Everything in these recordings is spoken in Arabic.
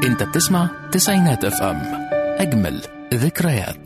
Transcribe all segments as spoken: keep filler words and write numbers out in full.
انت بتسمع تسعينات اف ام، اجمل ذكريات.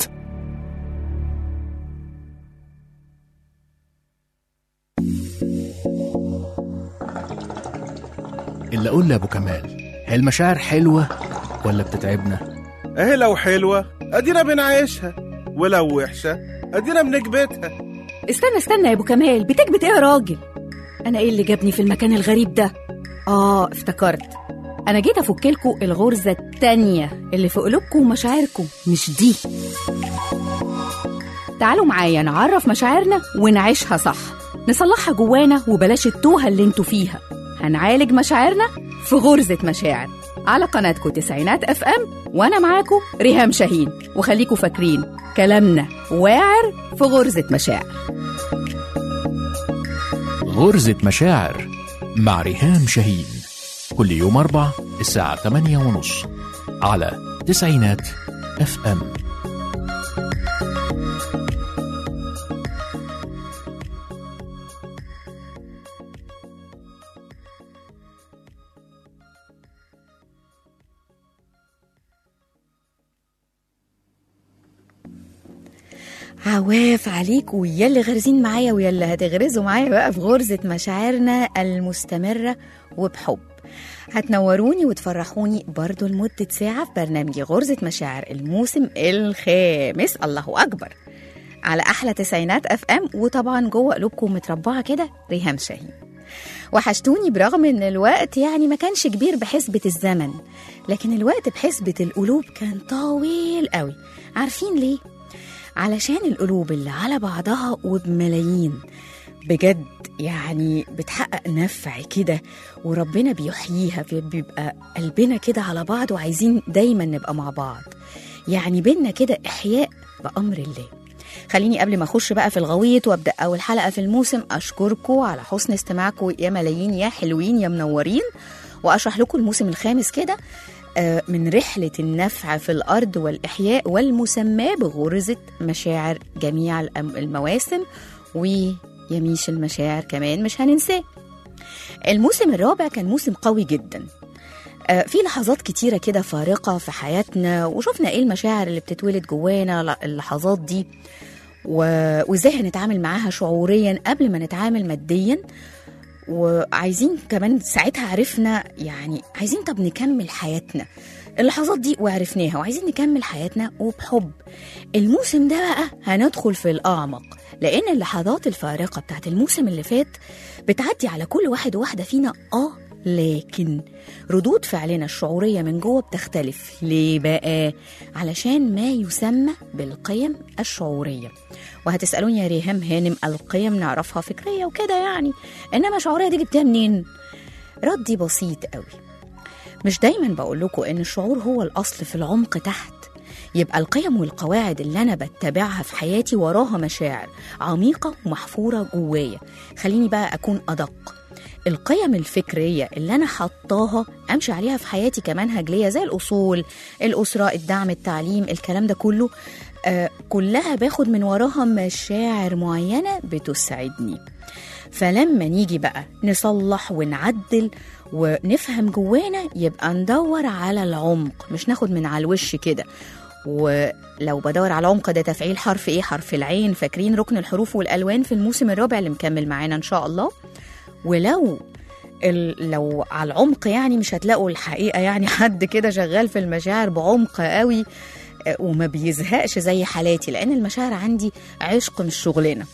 اللي اقول لابو كمال، هي المشاعر حلوه ولا بتتعبنا؟ اهي لو حلوه ادينا بنعيشها، ولو وحشه ادينا بنكبتها. استنى استنى يا ابو كمال، بتكبت ايه يا راجل؟ انا ايه اللي جابني في المكان الغريب ده؟ اه افتكرت، انا جيت افكلكوا الغرزه التانية اللي في قلوبكم ومشاعركم، مش دي. تعالوا معايا نعرف مشاعرنا ونعيشها صح، نصلحها جوانا وبلاش التوهه اللي انتوا فيها. هنعالج مشاعرنا في غرزه مشاعر على قناتكم تسعينات اف ام، وانا معاكم ريهام شاهين. وخليكوا فاكرين كلامنا واعر في غرزه مشاعر. غرزة مشاعر مع ريهام شاهين، كل يوم أربع الساعة ثمانية ونص على تسعينات اف ام. عواف عليكم ويا اللي غارزين معايا ويا اللي هتغرزوا معايا بقى في غرزة مشاعرنا المستمرة وبحب. هتنوروني وتفرحوني برضو لمدة ساعة في برنامجي غرزة مشاعر الموسم الخامس، الله أكبر، على أحلى تسعينات أف أم، وطبعا جوه قلوبكم متربعة كده ريهام شاهين. وحشتوني برغم ان الوقت يعني ما كانش كبير بحسبة الزمن، لكن الوقت بحسبة القلوب كان طويل قوي. عارفين ليه؟ علشان القلوب اللي على بعضها وبملايين بجد يعني بتحقق نفع كده، وربنا بيحييها، بيبقى قلبنا كده على بعض وعايزين دايما نبقى مع بعض، يعني بينا كده إحياء بأمر الله. خليني قبل ما أخش بقى في الغويط وأبدأ أول حلقة في الموسم أشكركم على حسن استماعكم يا ملايين يا حلوين يا منورين، وأشرح لكم الموسم الخامس كده من رحلة النفع في الأرض والإحياء، والمسمى بغرزة مشاعر جميع المواسم، ويميش المشاعر كمان مش هننساه. الموسم الرابع كان موسم قوي جدا، في لحظات كتيرة كده فارقة في حياتنا، وشوفنا إيه المشاعر اللي بتتولد جوانا اللحظات دي، وإزاي هنتعامل معاها شعوريا قبل ما نتعامل ماديا. وعايزين كمان ساعتها عرفنا يعني عايزين طب نكمل حياتنا اللحظات دي وعرفناها، وعايزين نكمل حياتنا وبحب. الموسم ده بقى هندخل في الأعمق، لأن اللحظات الفارقة بتاعت الموسم اللي فات بتعدي على كل واحد وواحدة فينا، آه لكن ردود فعلنا الشعورية من جوه بتختلف. ليه بقى؟ علشان ما يسمى بالقيم الشعورية. وهتسألوني يا ريهام هانم، القيم نعرفها فكرية وكده يعني، إنما شعورية دي جبتها منين؟ ردي بسيط قوي، مش دايما بقول لكم إن الشعور هو الأصل في العمق تحت؟ يبقى القيم والقواعد اللي أنا بتبعها في حياتي وراها مشاعر عميقة ومحفورة جوايا. خليني بقى أكون أدق، القيم الفكرية اللي أنا حطاها أمشي عليها في حياتي كمنهج ليا، زي الأصول، الأسرة، الدعم، التعليم، الكلام ده كله، آه كلها باخد من وراها مشاعر معينة بتسعدني. فلما نيجي بقى نصلح ونعدل ونفهم جوانا، يبقى ندور على العمق، مش ناخد من على الوش كده. ولو بدور على العمق ده تفعيل حرف ايه؟ حرف العين. فاكرين ركن الحروف والألوان في الموسم الرابع اللي مكمل معانا إن شاء الله. ولو لو على العمق يعني مش هتلاقوا الحقيقة يعني حد كده شغال في المشاعر بعمق قوي وما بيزهقش زي حالاتي، لأن المشاعر عندي عشق مش شغلنا.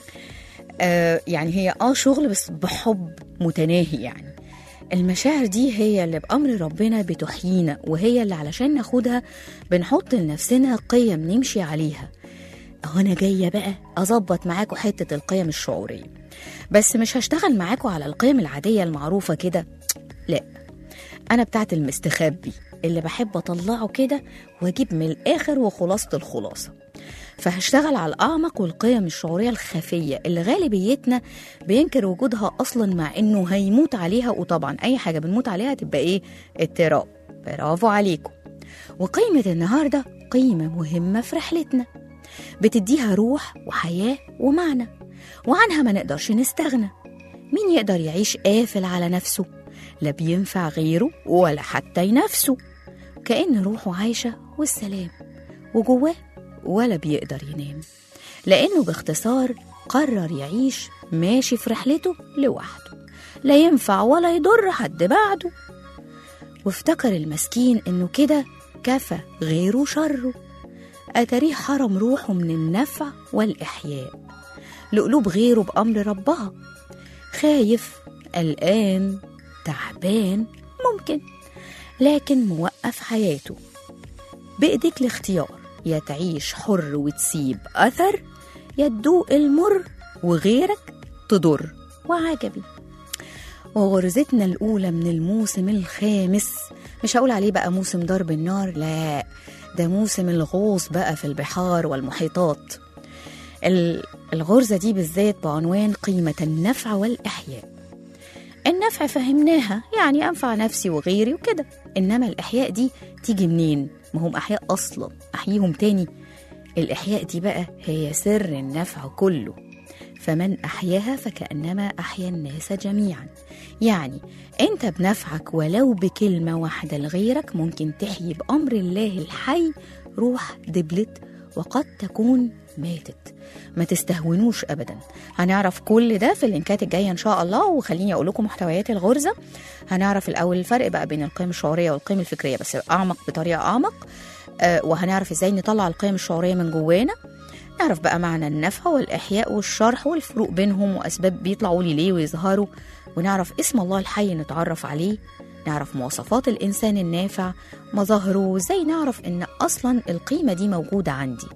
آه يعني هي آه شغل بس بحب متناهي. يعني المشاعر دي هي اللي بأمر ربنا بتحيينا، وهي اللي علشان ناخدها بنحط لنفسنا قيم نمشي عليها. أنا جاية بقى أظبط معاكم حتة القيم الشعورية، بس مش هشتغل معاكم على القيم العادية المعروفة كده، لا، أنا بتاعت المستخبي اللي بحب أطلعه كده وأجيب من الآخر وخلاصة الخلاصة. فهشتغل على الأعمق والقيم الشعورية الخفية اللي غالبيتنا بينكر وجودها أصلا، مع إنه هيموت عليها. وطبعا أي حاجة بنموت عليها تبقى إيه؟ اضطراب. برافو عليكم. وقيمة النهاردة قيمة مهمة في رحلتنا، بتديها روح وحياة ومعنى، وعنها ما نقدرش نستغنى. مين يقدر يعيش قافل على نفسه؟ لا بينفع غيره ولا حتى ينافسه. كأن روحه عايشة والسلام، وجواه ولا بيقدر ينام، لأنه باختصار قرر يعيش ماشي في رحلته لوحده، لا ينفع ولا يضر حد بعده. وافتكر المسكين إنه كده كفى غيره شره، أتاريه حرم روحه من النفع والإحياء لقلوب غيره بأمر ربها. خايف، قلقان، تعبان، ممكن، لكن موقف حياته. بإيديك الاختيار، يا تعيش حر وتسيب أثر، يا تدوق المر وغيرك تضر. وعجبي. وغرزتنا الأولى من الموسم الخامس، مش هقول عليه بقى موسم ضرب النار، لا، ده موسم الغوص بقى في البحار والمحيطات. الغرزة دي بالذات بعنوان قيمة النفع والإحياء. النفع فهمناها، يعني أنفع نفسي وغيري وكده، إنما الإحياء دي تيجي منين؟ ما هم أحياء أصلا، أحييهم تاني. الإحياء دي بقى هي سر النفع كله، فمن أحياها فكأنما أحيا الناس جميعا. يعني أنت بنفعك ولو بكلمة واحدة لغيرك ممكن تحيي بأمر الله الحي روح دبلت وقد تكون ماتت. ما تستهونوش أبدا. هنعرف كل ده في اللينكات الجاية إن شاء الله. وخليني أقول لكم محتويات الغرزة. هنعرف الأول الفرق بقى بين القيم الشعورية والقيم الفكرية، بس أعمق بطريقة أعمق. آه وهنعرف إزاي نطلع القيم الشعورية من جوانا. نعرف بقى معنى النفع والإحياء والشرح والفروق بينهم وأسباب بيطلعوا لي ليه ويظهروا. ونعرف اسم الله الحي نتعرف عليه. نعرف مواصفات الإنسان النافع، مظاهره، وإزاي نعرف إن أصلا القيمة دي موجودة عندي،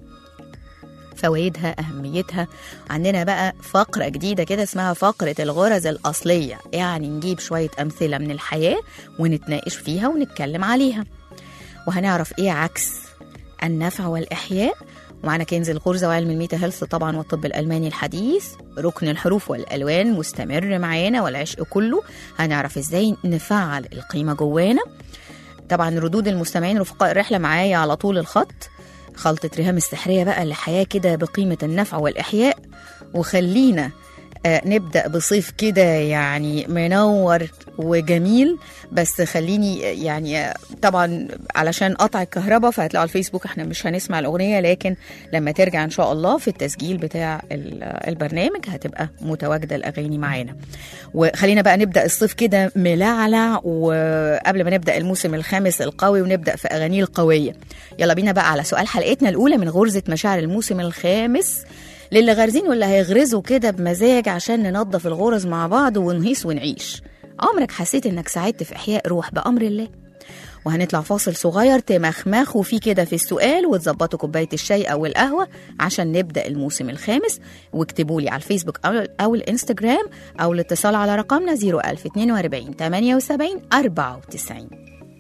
فوائدها، أهميتها. عندنا بقى فقرة جديدة كده اسمها فقرة الغرز الأصلية، يعني نجيب شوية أمثلة من الحياة ونتناقش فيها ونتكلم عليها. وهنعرف إيه عكس النفع والإحياء. ومعنا كنز الغرزة وعلم الميتا هيلث طبعا والطب الألماني الحديث. ركن الحروف والألوان مستمر معانا والعشق كله. هنعرف إزاي نفعل القيمة جوانا. طبعا ردود المستمعين رفقاء الرحلة معايا على طول الخط. خلطة ريهام السحرية بقى لحياة كده بقيمة النفع والإحياء. وخلينا آه نبدأ بصيف كده يعني منور وجميل. بس خليني يعني طبعا علشان قطع الكهرباء فهتلاقوا على الفيسبوك احنا مش هنسمع الأغنية، لكن لما ترجع إن شاء الله في التسجيل بتاع البرنامج هتبقى متواجدة الأغاني معانا. وخلينا بقى نبدأ الصيف كده ملعلع، وقبل ما نبدأ الموسم الخامس القوي ونبدأ في أغانيه القوية. يلا بينا بقى على سؤال حلقتنا الأولى من غرزة مشاعر الموسم الخامس للي غارزين واللي هيغرزوا كده بمزاج عشان ننظف الغرز مع بعض ونهيس ونعيش. عمرك حسيت انك ساعدت في احياء روح بأمر الله؟ وهنطلع فاصل صغير تمخمخوا فيه كده في السؤال وتظبطوا كوباية الشاي او القهوة عشان نبدأ الموسم الخامس. واكتبوا لي على الفيسبوك او الانستجرام او الاتصال على رقمنا صفر ألف واثنين وأربعين ثمانية وسبعين أربعة وتسعين.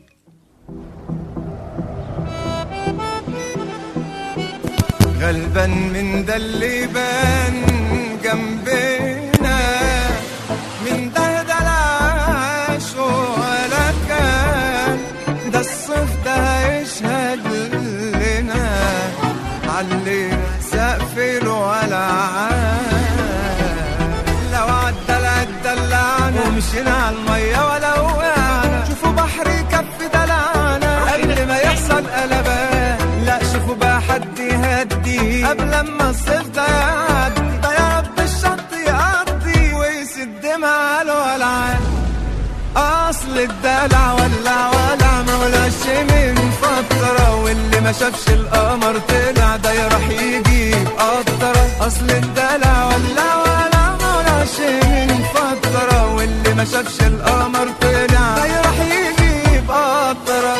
غلبان من ده اللي بان جنبنا، من ده ده العاش ولا كان، ده الصيف ده هيشهد لنا علي سقف الولعان. لو عدى العدى دلعنا ومشينا على المية ولا وقعنا، شوفوا بحر كف دلعنا قبل ما يحصل قلبان. لا شوفوا بقى حد يهدي قبل ما الصيف ده يعدي، ده يا رب الشط يقضي ويسد مع الولعان. اصل الدلع ولع ولع مولاش من فترة، واللي ما شافش القمر طلع ده يروح يجيب قطرة. اصل الدلع ولع ولع مولاش من فترة، واللي ما شافش القمر طلع ده يروح يجيب قطرة.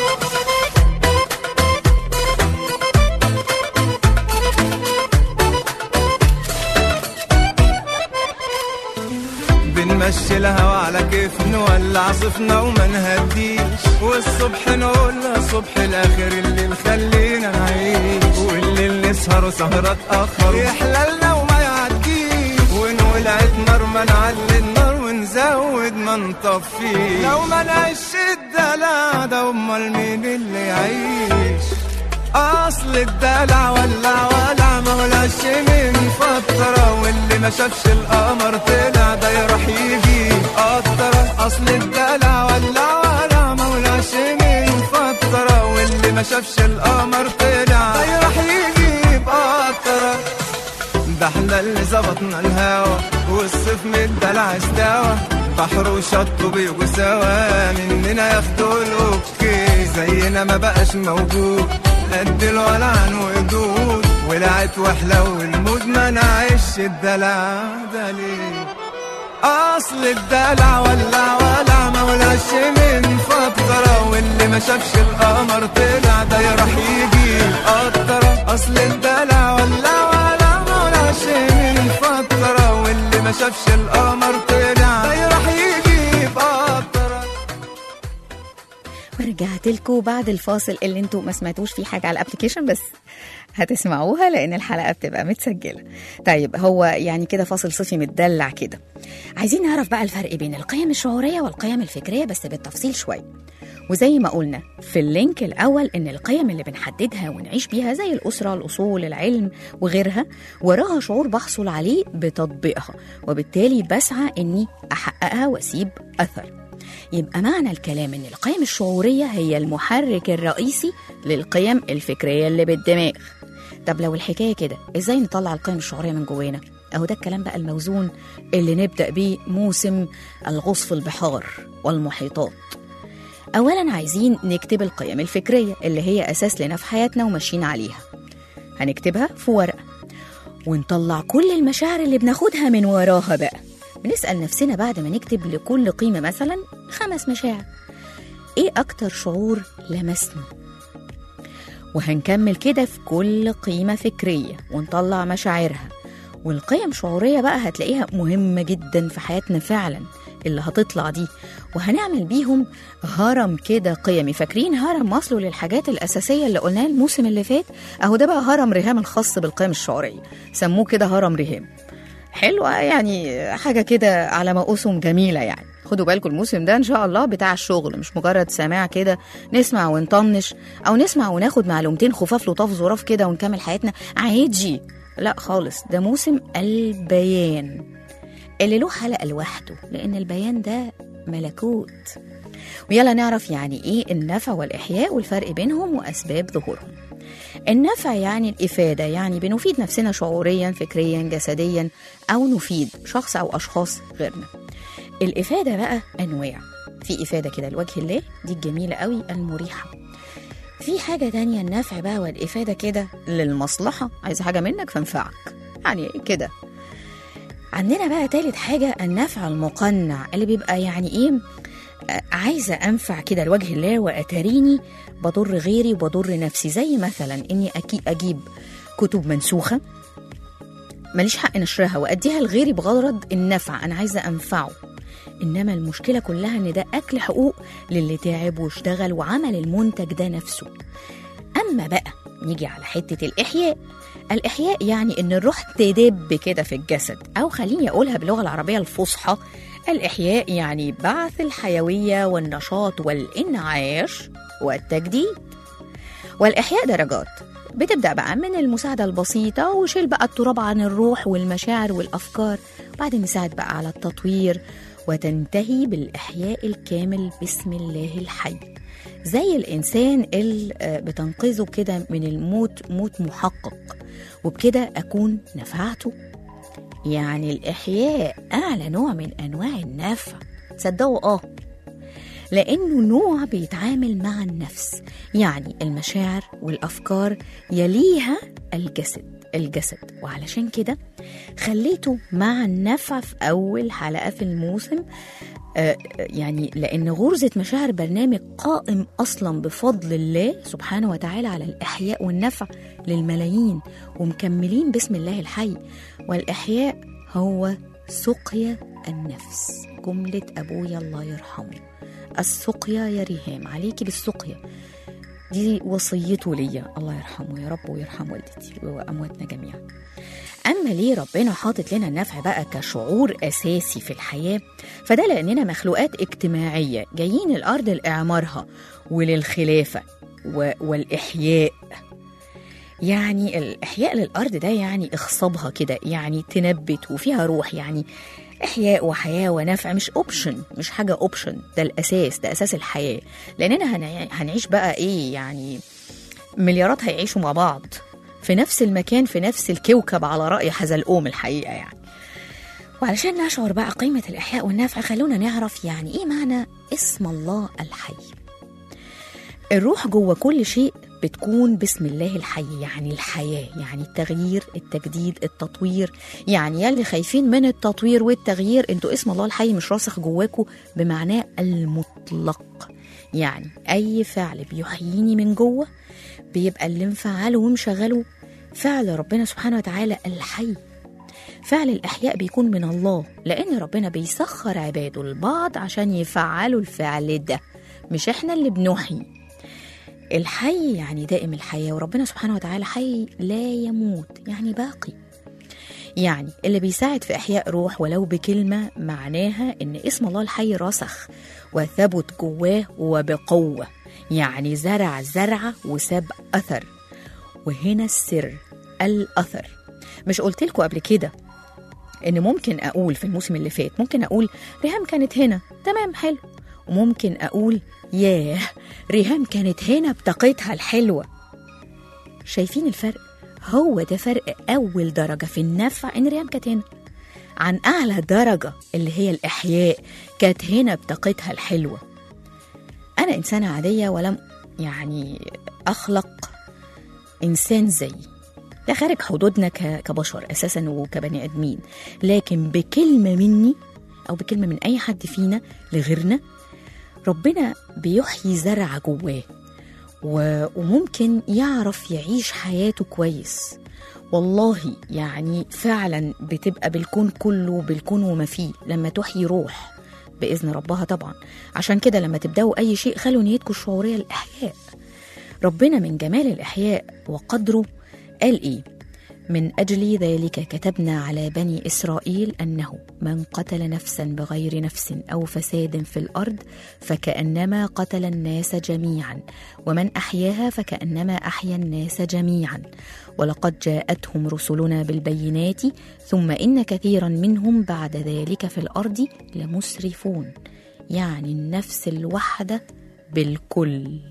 بنمشي الهوا على كيف نولع صفنا وما نهديش، والصبح نقولها صبح الاخر اللي خلينا نعيش، واللي نسهر سهرة تأخر يحللنا وما يعديش، ونولعت نار ما نعلي النار ونزود ما نطفيش. لو ما نعيش الدلع ده امال مين اللي يعيش؟ اصل الدلع ولع ولع مولاش من فترة، واللي ما شافش القمر طلع ده يروح يجي قطرة. اصل الدلع ولع ولع مولاش من فترة، واللي ما شافش القمر طلع ده راح يجيب قطرة. ده احنا اللي ظبطنا الهوا والصيف من الدلع استوى، بحر وشط بيجوا سوا مننا ياخدوا الاوكي، زينا ما بقاش موجود قد الولعان وقدود، ولعت وحلو المود ما نعيش الدلع ده ليه؟ اصل الدلع ولع ولع ما ولعش من فترة، واللي ما شافش القمر طلع ده يروح يجيب قطرة. اصل الدلع ولع ولع ما ولعش من فترة، واللي ما شافش القمر طلع ده يروح يجيب قطرة. ورجعت لكم بعد الفاصل اللي انتوا ما سمعتوش فيه حاجه على الابلكيشن، بس هتسمعوها لان الحلقه بتبقى متسجله. طيب هو يعني كده فاصل صيفي متدلع كده. عايزين نعرف بقى الفرق بين القيم الشعوريه والقيم الفكريه بس بالتفصيل شويه. وزي ما قلنا في اللينك الاول ان القيم اللي بنحددها ونعيش بيها زي الاسره، الاصول، العلم وغيرها وراها شعور بحصل عليه بتطبيقها، وبالتالي بسعى اني احققها واسيب اثر. يبقى معنى الكلام ان القيم الشعوريه هي المحرك الرئيسي للقيم الفكريه اللي بالدماغ. طب لو الحكايه كده ازاي نطلع القيم الشعوريه من جوانا؟ اهو ده الكلام بقى الموزون اللي نبدا بيه موسم الغوص في البحار والمحيطات. اولا عايزين نكتب القيم الفكريه اللي هي اساس لنا في حياتنا وماشيين عليها. هنكتبها في ورقه ونطلع كل المشاعر اللي بناخدها من وراها بقى. بنسأل نفسنا بعد ما نكتب لكل قيمة مثلا خمس مشاعر، ايه اكتر شعور لمسني؟ وهنكمل كده في كل قيمة فكرية ونطلع مشاعرها. والقيم شعورية بقى هتلاقيها مهمة جدا في حياتنا فعلا اللي هتطلع دي، وهنعمل بيهم هرم كده قيمي. فاكرين هرم ماسلو للحاجات الأساسية اللي قلناها الموسم اللي فات؟ اهو ده بقى هرم ريهام الخاص بالقيم الشعورية، سموه كده هرم ريهام. حلوة يعني، حاجة كده على ما أسهم جميلة يعني. خدوا بالكم الموسم ده إن شاء الله بتاع الشغل، مش مجرد سماع كده نسمع ونطنش أو نسمع وناخد معلومتين خفاف لطاف ظراف كده ونكمل حياتنا عادي. لا خالص، ده موسم البيان اللي له حلقة لوحده، لأن البيان ده ملكوت. ويلا نعرف يعني إيه النفع والإحياء والفرق بينهم وأسباب ظهورهم. النفع يعني الإفادة، يعني بنفيد نفسنا شعوريا فكريا جسديا أو نفيد شخص أو أشخاص غيرنا. الإفادة بقى أنواع، في إفادة كده لوجه الله دي الجميلة قوي المريحة. في حاجة تانية النفع بقى والإفادة كده للمصلحة، عايز حاجة منك فانفعك يعني كده. عندنا بقى تالت حاجة النفع المقنع اللي بيبقى يعني إيه، عايزة أنفع كده لوجه الله وأتريني بضر غيري وبضر نفسي. زي مثلا إني أجيب كتب منسوخة ماليش حق نشرها وأديها لغيري بغرض النفع، أنا عايزة أنفعه. إنما المشكلة كلها إن ده أكل حقوق للي تعب واشتغل وعمل المنتج ده نفسه. أما بقى نيجي على حتة الإحياء. الإحياء يعني إن الروح تدب كده في الجسد، أو خليني أقولها باللغة العربية الفصحى، الإحياء يعني بعث الحيوية والنشاط والإنعاش والتجديد. والإحياء درجات، بتبدأ بقى من المساعدة البسيطة وشيل بقى التراب عن الروح والمشاعر والأفكار، بعدين نساعد بقى على التطوير، وتنتهي بالإحياء الكامل بسم الله الحي. زي الإنسان اللي بتنقذه كده من الموت موت محقق، وبكده أكون نفعته. يعني الإحياء أعلى نوع من أنواع النفع، صدقوا آه لأنه نوع بيتعامل مع النفس، يعني المشاعر والأفكار يليها الجسد الجسد وعلشان كده خليته مع النفع في أول حلقة في الموسم. آه يعني لأن غرزة مشاعر برنامج قائم أصلا بفضل الله سبحانه وتعالى على الإحياء والنفع للملايين، ومكملين بسم الله الحي. والإحياء هو سقيا النفس، جملة أبويا الله يرحمه، السقيا يا ريهام، عليكي بالسقيا، دي وصيته ليا الله يرحمه يا رب ويرحم والدتي وأمواتنا جميعا. أما ليه ربنا حاطط لنا النفع بقى كشعور أساسي في الحياة؟ فده لأننا مخلوقات اجتماعية جايين الأرض لإعمارها وللخلافة والإحياء. يعني الإحياء للأرض ده يعني إخصابها كده، يعني تنبت وفيها روح، يعني إحياء وحياة ونفع، مش أوبشن، مش حاجة أوبشن، ده الأساس، ده أساس الحياة. لأننا هنعيش بقى إيه يعني مليارات هيعيشوا مع بعض في نفس المكان في نفس الكوكب على رأي حزلقوم الحقيقة يعني. وعلشان نشعر بقى قيمة الإحياء والنفع خلونا نعرف يعني إيه معنى اسم الله الحي. الروح جوه كل شيء بتكون بسم الله الحي، يعني الحياة، يعني التغيير، التجديد، التطوير. يعني يلي خايفين من التطوير والتغيير انتوا اسم الله الحي مش راسخ جواكوا بمعناه المطلق. يعني أي فعل بيحييني من جوه بيبقى اللي مفعله ومشغله فعل ربنا سبحانه وتعالى الحي. فعل الإحياء بيكون من الله، لأن ربنا بيسخر عباده البعض عشان يفعلوا الفعل ده، مش إحنا اللي بنحيي. الحي يعني دائم الحياة، وربنا سبحانه وتعالى حي لا يموت، يعني باقي. يعني اللي بيساعد في إحياء روح ولو بكلمة معناها إن اسم الله الحي رسخ وثبت جواه وبقوة، يعني زرع زرعة وساب أثر. وهنا السر، الأثر. مش قلت لكم قبل كده إن ممكن أقول في الموسم اللي فات ممكن أقول ريهام كانت هنا، تمام حلو، وممكن أقول ياه ريهام كانت هنا بطاقتها الحلوة. شايفين الفرق؟ هو ده فرق أول درجة في النفع، إن ريهام كانت هنا، عن أعلى درجة اللي هي الإحياء كانت هنا بطاقتها الحلوة. أنا إنسانة عادية ولم يعني أخلق إنسان زي ده خارج حدودنا كبشر أساسا وكبني أدمين، لكن بكلمة مني أو بكلمة من أي حد فينا لغيرنا ربنا بيحيي زرع جواه وممكن يعرف يعيش حياته كويس. والله يعني فعلا بتبقى بالكون كله، بالكون وما فيه، لما تحيي روح بإذن ربها طبعا. عشان كده لما تبدأوا أي شيء خلوا نيتكم الشعورية الإحياء. ربنا من جمال الإحياء وقدره قال إيه؟ من أجل ذلك كتبنا على بني إسرائيل أنه من قتل نفسا بغير نفس أو فساد في الأرض فكأنما قتل الناس جميعا، ومن أحياها فكأنما أحيا الناس جميعا، ولقد جاءتهم رسلنا بالبينات ثم إن كثيرا منهم بعد ذلك في الأرض لمسرفون. يعني النفس الوحدة بالكل.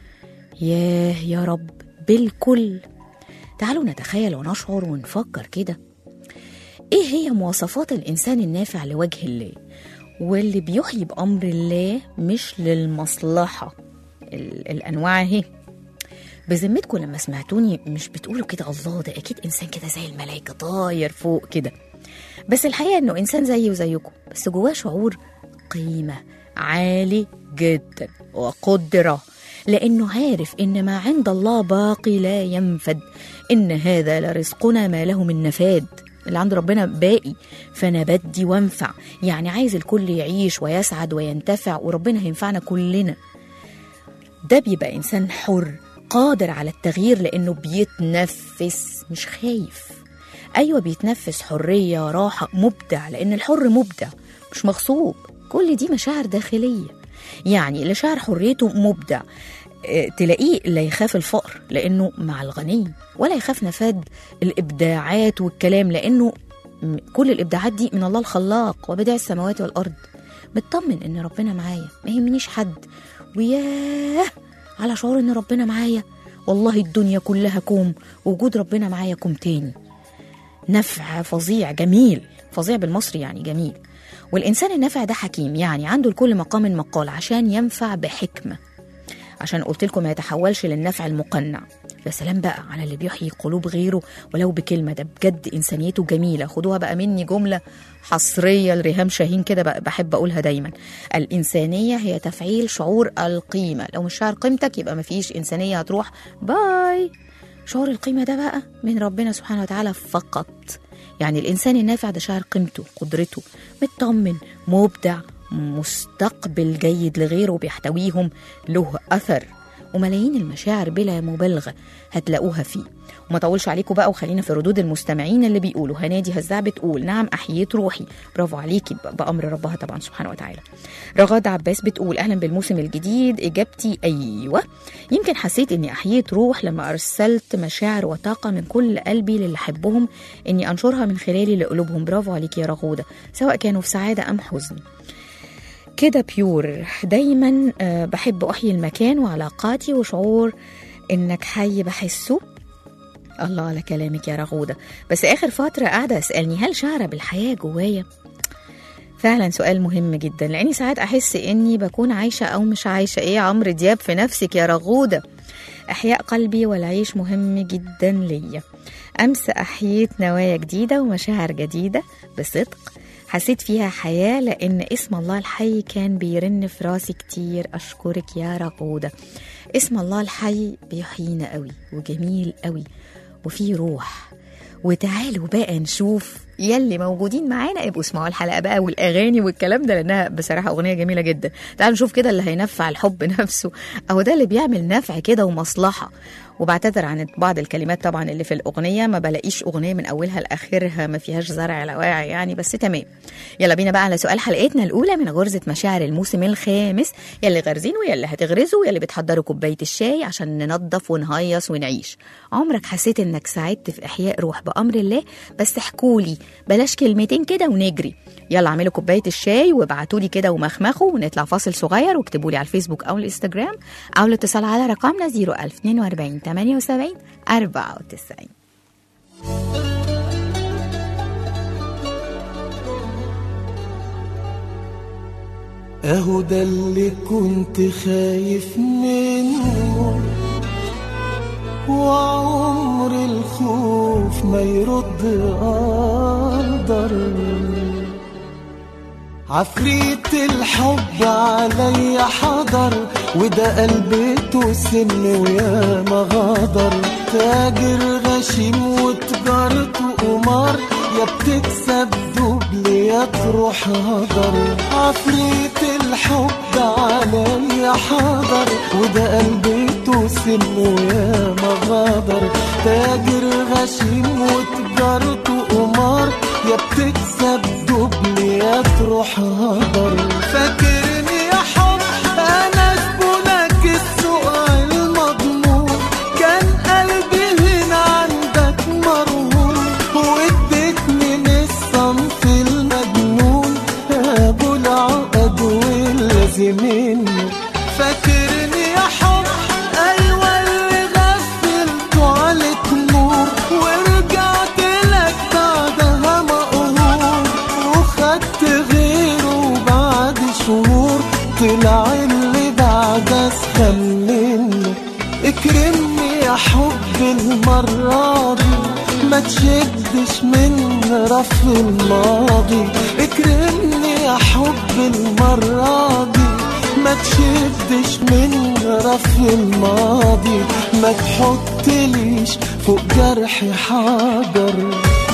ياه يا رب، بالكل. تعالوا نتخيل ونشعر ونفكر كده ايه هي مواصفات الانسان النافع لوجه الله واللي بيحيي بامر الله مش للمصلحه. الانواع اهي. بذمتكم لما سمعتوني مش بتقولوا كده الله ده اكيد انسان كده زي الملائكه طاير فوق كده، بس الحقيقه انه انسان زيي وزيكم، بس جواه شعور قيمه عالي جدا وقدره، لأنه عارف إن ما عند الله باقي لا ينفد، إن هذا لرزقنا ما له من نفاد. اللي عند ربنا باقي، فأنا بدي وانفع. يعني عايز الكل يعيش ويسعد وينتفع، وربنا هينفعنا كلنا. ده بيبقى إنسان حر قادر على التغيير، لأنه بيتنفس مش خايف. أيوة بيتنفس حرية راحة، مبدع، لأن الحر مبدع مش مغصوب. كل دي مشاعر داخلية. يعني اللي شعر حريته مبدع تلاقيه لا يخاف الفقر لأنه مع الغني، ولا يخاف نفاد الإبداعات والكلام لأنه كل الإبداعات دي من الله الخلاق وبدع السماوات والأرض. مطمن إن ربنا معايا، ما يهمنيش حد، وياه على شعور إن ربنا معايا. والله الدنيا كلها كوم، وجود ربنا معايا كوم تاني. نفع فظيع جميل، فظيع بالمصري يعني جميل. والإنسان النافع ده حكيم، يعني عنده لكل مقام مقال عشان ينفع بحكمة، عشان قلت لكم ما يتحولش للنفع المقنع. يا سلام بقى على اللي بيحيي قلوب غيره ولو بكلمة، ده بجد إنسانيته جميلة. خدوها بقى مني جملة حصرية لريهام شاهين كده بقى بحب أقولها دايما: الإنسانية هي تفعيل شعور القيمة. لو مش شعر قيمتك يبقى ما فيش إنسانية، هتروح باي. شعور القيمة ده بقى من ربنا سبحانه وتعالى فقط. يعني الإنسان النافع ده شعر قيمته، قدرته، مطمن، مبدع، مستقبل جيد لغيره بيحتويهم، له أثر، وملايين المشاعر بلا مبالغة هتلاقوها فيه. وما طولش عليكم بقى، وخلينا في ردود المستمعين اللي بيقولوا. هنادي هزاع بتقول: نعم أحييت روحي. برافو عليكي، بأمر ربها طبعا سبحانه وتعالى. رغاد عباس بتقول: أهلا بالموسم الجديد. إجابتي أيوة، يمكن حسيت إني أحييت روح لما أرسلت مشاعر وطاقة من كل قلبي للي أحبهم، إني أنشرها من خلالي لقلوبهم. برافو عليكي يا رغودة، سواء كانوا في سعادة أم حزن. كده بيور. دايما بحب أحيي المكان وعلاقاتي وشعور إنك حي بحسه. الله على كلامك يا رغودة. بس آخر فترة قاعدة أسألني هل شعر بالحياة جوايا؟ فعلا سؤال مهم جدا، لأني ساعات أحس إني بكون عايشة أو مش عايشة. إيه عمرو دياب في نفسك يا رغودة. أحياء قلبي والعيش مهم جدا ليا. أمس أحييت نوايا جديدة ومشاعر جديدة بصدق، حسيت فيها حياة لأن اسم الله الحي كان بيرن في راسي كتير. أشكرك يا رغودة. اسم الله الحي بيحيينا قوي وجميل قوي وفيه روح. وتعالوا بقى نشوف يلي موجودين معانا، ابقوا اسمعوا الحلقة بقى والأغاني والكلام ده لأنها بصراحة أغنية جميلة جدا. تعالوا نشوف كده اللي هينفع الحب نفسه، أو ده اللي بيعمل نفع كده ومصلحة. وبعتذر عن بعض الكلمات طبعا اللي في الأغنية، ما بلاقيش أغنية من أولها لآخرها ما فيهاش زرع لواعي يعني، بس تمام. يلا بينا بقى على سؤال حلقتنا الأولى من غرزة مشاعر الموسم الخامس. يلي غارزين ويلي هتغرزوا يلي بتحضروا كوباية الشاي عشان ننظف ونهيص ونعيش. عمرك حسيت إنك ساعدت في إحياء روح بأمر الله؟ بس احكولي، بلاش كلمتين كده ونجري. يلا اعملوا كوباية الشاي وابعتولي كده ومخمخوا، ونطلع فاصل صغير واكتبولي على الفيسبوك أو الانستجرام أو الاتصال على رقمنا صفر ألف اتنين وأربعين ثمانية وسبعين أربعة وتسعين. اهو ده اللي كنت خايف منه، وعمر الخوف ما يرد قدر. عفريت الحب عليا حضر، وده قلبته سن ويا ما غدر. تاجر غشيم وتجارته قمار، يا بتكسب دبل يا تروح هدر. عفريت الحب عليا حضر، وده قلبته سن ويا ما غدر. تاجر غشيم وتجارته قمار، يا بتكسب دبل يا تروح هدر. فاكرني يا حب انا زبونك السوق المضمون، كان قلبي هنا عندك مرهون، واديتني من الصنف المجنون ابو العقد واللازمين. فاكرني يا حب ايوه اللي غفلته عليك نور، ورجعت لك بعدها مقهور، وخدت غيره بعد شهور، طلع اللي بعد اسخن منه. اكرمني يا حب المرة دي، ما تشدش من رف الماضي. اكرمني يا حب المرة دي، ما تشدش من رف الماضي. ما تحطليش فوق جرحي حجر.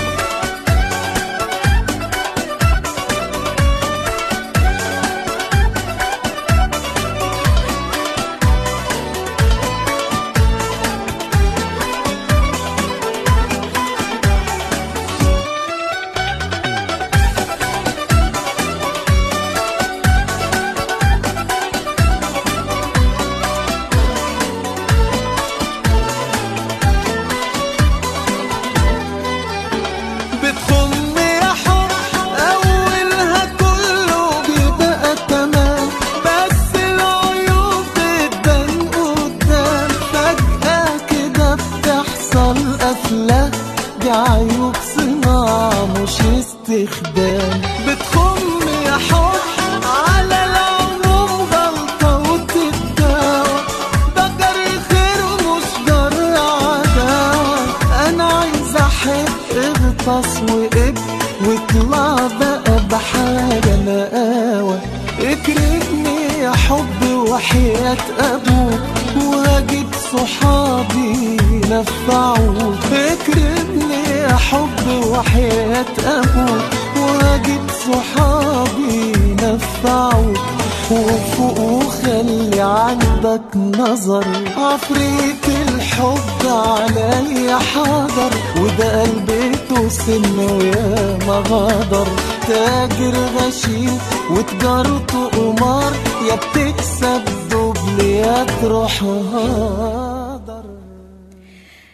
نظر. عفريت الحب عليا حاضر، وده قلبته سن ويا ما غدر. تاجر غشيم وتجارته قمار، يا بتكسب دبل يا تروح هدر.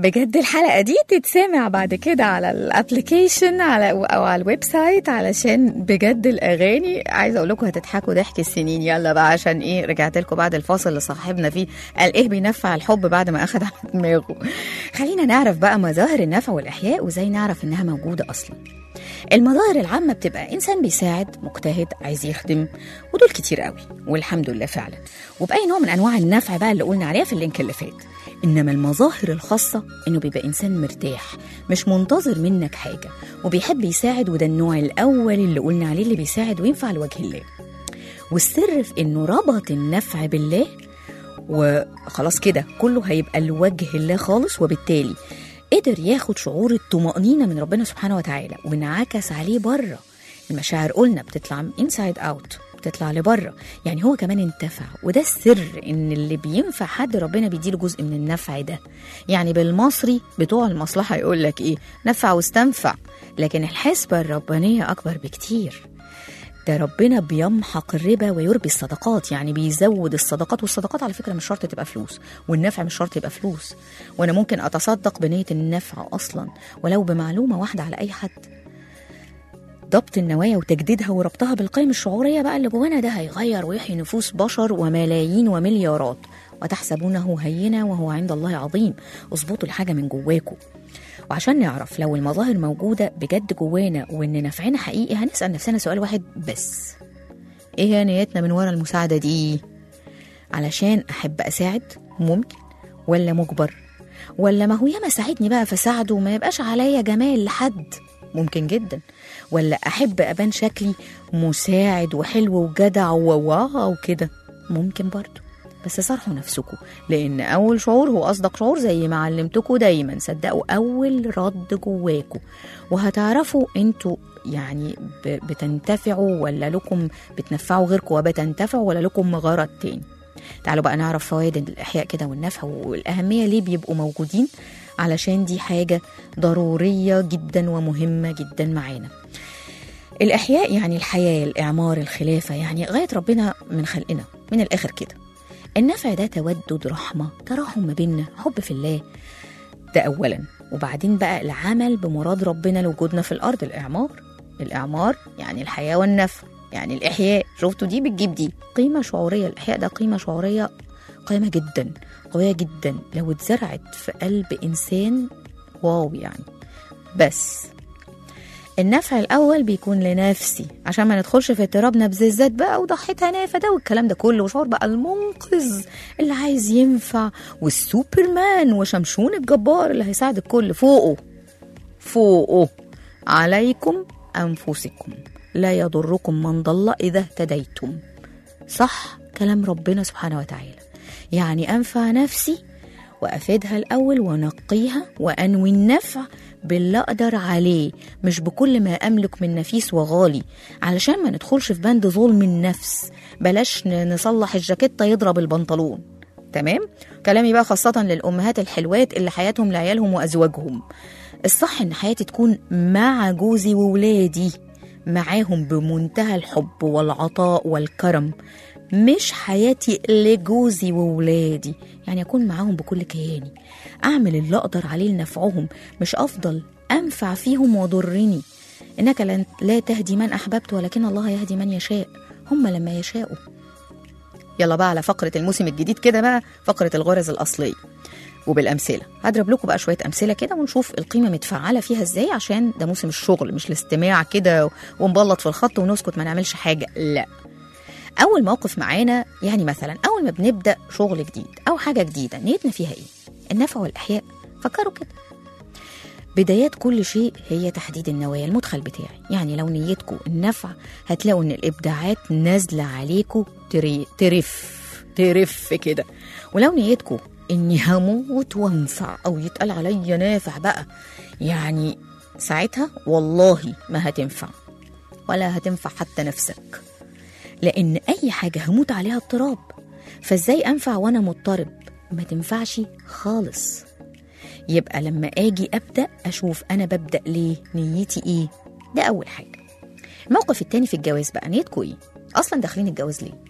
بجد الحلقة دي تتسمع بعد كده على الابليكيشن على او على الويب سايت، علشان بجد الاغاني عايزه اقول لكم هتضحكوا ضحك السنين. يلا بقى عشان ايه رجعت لكم بعد الفاصل اللي صاحبنا فيه قال ايه بينفع الحب بعد ما اخد على دماغه. خلينا نعرف بقى مظاهر النفع والاحياء وازاي نعرف انها موجوده اصلا. المظاهر العامة بتبقى إنسان بيساعد، مجتهد، عايز يخدم، ودول كتير قوي والحمد لله فعلا، وبأي نوع من أنواع النفع بقى اللي قلنا عليها في اللينك اللي فات. إنما المظاهر الخاصة إنه بيبقى إنسان مرتاح، مش منتظر منك حاجة، وبيحب يساعد، وده النوع الأول اللي قلنا عليه اللي بيساعد وينفع لوجه الله. والسر في إنه ربط النفع بالله، وخلاص كده كله هيبقى لوجه الله خالص، وبالتالي قدر ياخد شعور الطمأنينة من ربنا سبحانه وتعالى وانعكس عليه بره. المشاعر قلنا بتطلع inside out، بتطلع لبره، يعني هو كمان انتفع. وده السر ان اللي بينفع حد ربنا بيديله جزء من النفع ده. يعني بالمصري بتوع المصلحة يقول لك ايه، نفع واستنفع، لكن الحسبة الربانية اكبر بكتير. ده ربنا بيمحق الربا ويربي الصدقات، يعني بيزود الصدقات، والصدقات على فكرة مش شرط تبقى فلوس، والنفع مش شرط يبقى فلوس، وانا ممكن اتصدق بنية النفع اصلا ولو بمعلومة واحدة على اي حد. ضبط النوايا وتجديدها وربطها بالقيم الشعورية بقى اللي جوانا ده هيغير ويحيي نفوس بشر وملايين ومليارات. وتحسبونه هينا وهو عند الله عظيم. اظبطوا الحاجة من جواكم. وعشان نعرف لو المظاهر موجودة بجد جوانا وإن نفعنا حقيقي، هنسأل نفسنا سؤال واحد بس، إيه هي نيتنا من وراء المساعدة دي؟ علشان أحب أساعد ممكن، ولا مجبر، ولا ما هو ياما ساعدني بقى فساعده وما يبقاش عليا جمال لحد، ممكن جدا، ولا أحب أبان شكلي مساعد وحلو وجدع وواو وكده، ممكن برضو. بس صرحوا نفسكم، لأن أول شعور هو أصدق شعور زي ما علمتكم دايما. صدقوا أول رد جواكم وهتعرفوا أنتوا يعني بتنتفعوا ولا لكم بتنفعوا غيركم وبتنتفعوا ولا لكم غرض تاني. تعالوا بقى نعرف فوائد الإحياء كده والنفع والأهمية ليه بيبقوا موجودين، علشان دي حاجة ضرورية جدا ومهمة جدا معانا. الإحياء يعني الحياة، الإعمار، الخلافة، يعني غاية ربنا من خلقنا من الآخر كده. النفع ده تودد، رحمة، تراحم ما بيننا، حب في الله، ده أولا. وبعدين بقى العمل بمراد ربنا لوجودنا في الأرض، الإعمار. الإعمار يعني الحياة والنفع، يعني الإحياء. شفتوا دي بتجيب دي قيمة شعورية. الإحياء ده قيمة شعورية قيمة جدا، قوية جدا، لو اتزرعت في قلب إنسان واو يعني. بس النفع الأول بيكون لنفسي، عشان ما ندخلش في اضطراب نبذ الذات بقى وضحيتها نافدة والكلام ده كله، وشعور بقى المنقذ اللي عايز ينفع، والسوبرمان وشمشون الجبار اللي هيساعد الكل. فوقه فوقه عليكم أنفسكم لا يضركم من ضل إذا اهتديتم. صح كلام ربنا سبحانه وتعالى، يعني أنفع نفسي وأفيدها الأول ونقيها وأنوي النفع باللي أقدر عليه، مش بكل ما أملك من نفيس وغالي، علشان ما ندخلش في بند ظلم النفس. بلاش نصلح الجاكيتة يضرب البنطلون. تمام؟ كلامي بقى خاصة للأمهات الحلوات اللي حياتهم لعيالهم وأزواجهم. الصح إن حياتي تكون مع جوزي وولادي، معاهم بمنتهى الحب والعطاء والكرم، مش حياتي لجوزي وولادي. يعني أكون معاهم بكل كياني، أعمل اللي أقدر عليه لنفعهم، مش أفضل أنفع فيهم وضرني. إنك لا تهدي من أحببت ولكن الله يهدي من يشاء، هم لما يشاءوا. يلا بقى على فقرة الموسم الجديد كده بقى، فقرة الغرز الأصلية وبالأمثلة. هضرب لكم بقى شوية أمثلة كده ونشوف القيمة متفعلة فيها إزاي، عشان ده موسم الشغل مش الاستماع كده ونبلط في الخط ونسكت ما نعملش حاجة، لا. أول موقف معانا، يعني مثلا أول ما بنبدأ شغل جديد أو حاجة جديدة، نيتنا فيها إيه؟ النفع والإحياء. فكروا كده. بدايات كل شيء هي تحديد النوايا، المدخل بتاعي. يعني لو نيتكم النفع هتلاقوا إن الإبداعات نازلة عليكم ترف ترف كده. ولو نيتكم إني هموت وانفع أو يتقال عليا نافع بقى، يعني ساعتها والله ما هتنفع ولا هتنفع حتى نفسك، لأن أي حاجة هموت عليها اضطراب. فإزاي أنفع وأنا مضطرب؟ ما تنفعش خالص. يبقى لما أجي أبدأ أشوف أنا ببدأ ليه، نيتي إيه، ده أول حاجة. الموقف التاني في الجواز بقى، نيتكم إيه؟ أصلا داخلين الجواز ليه؟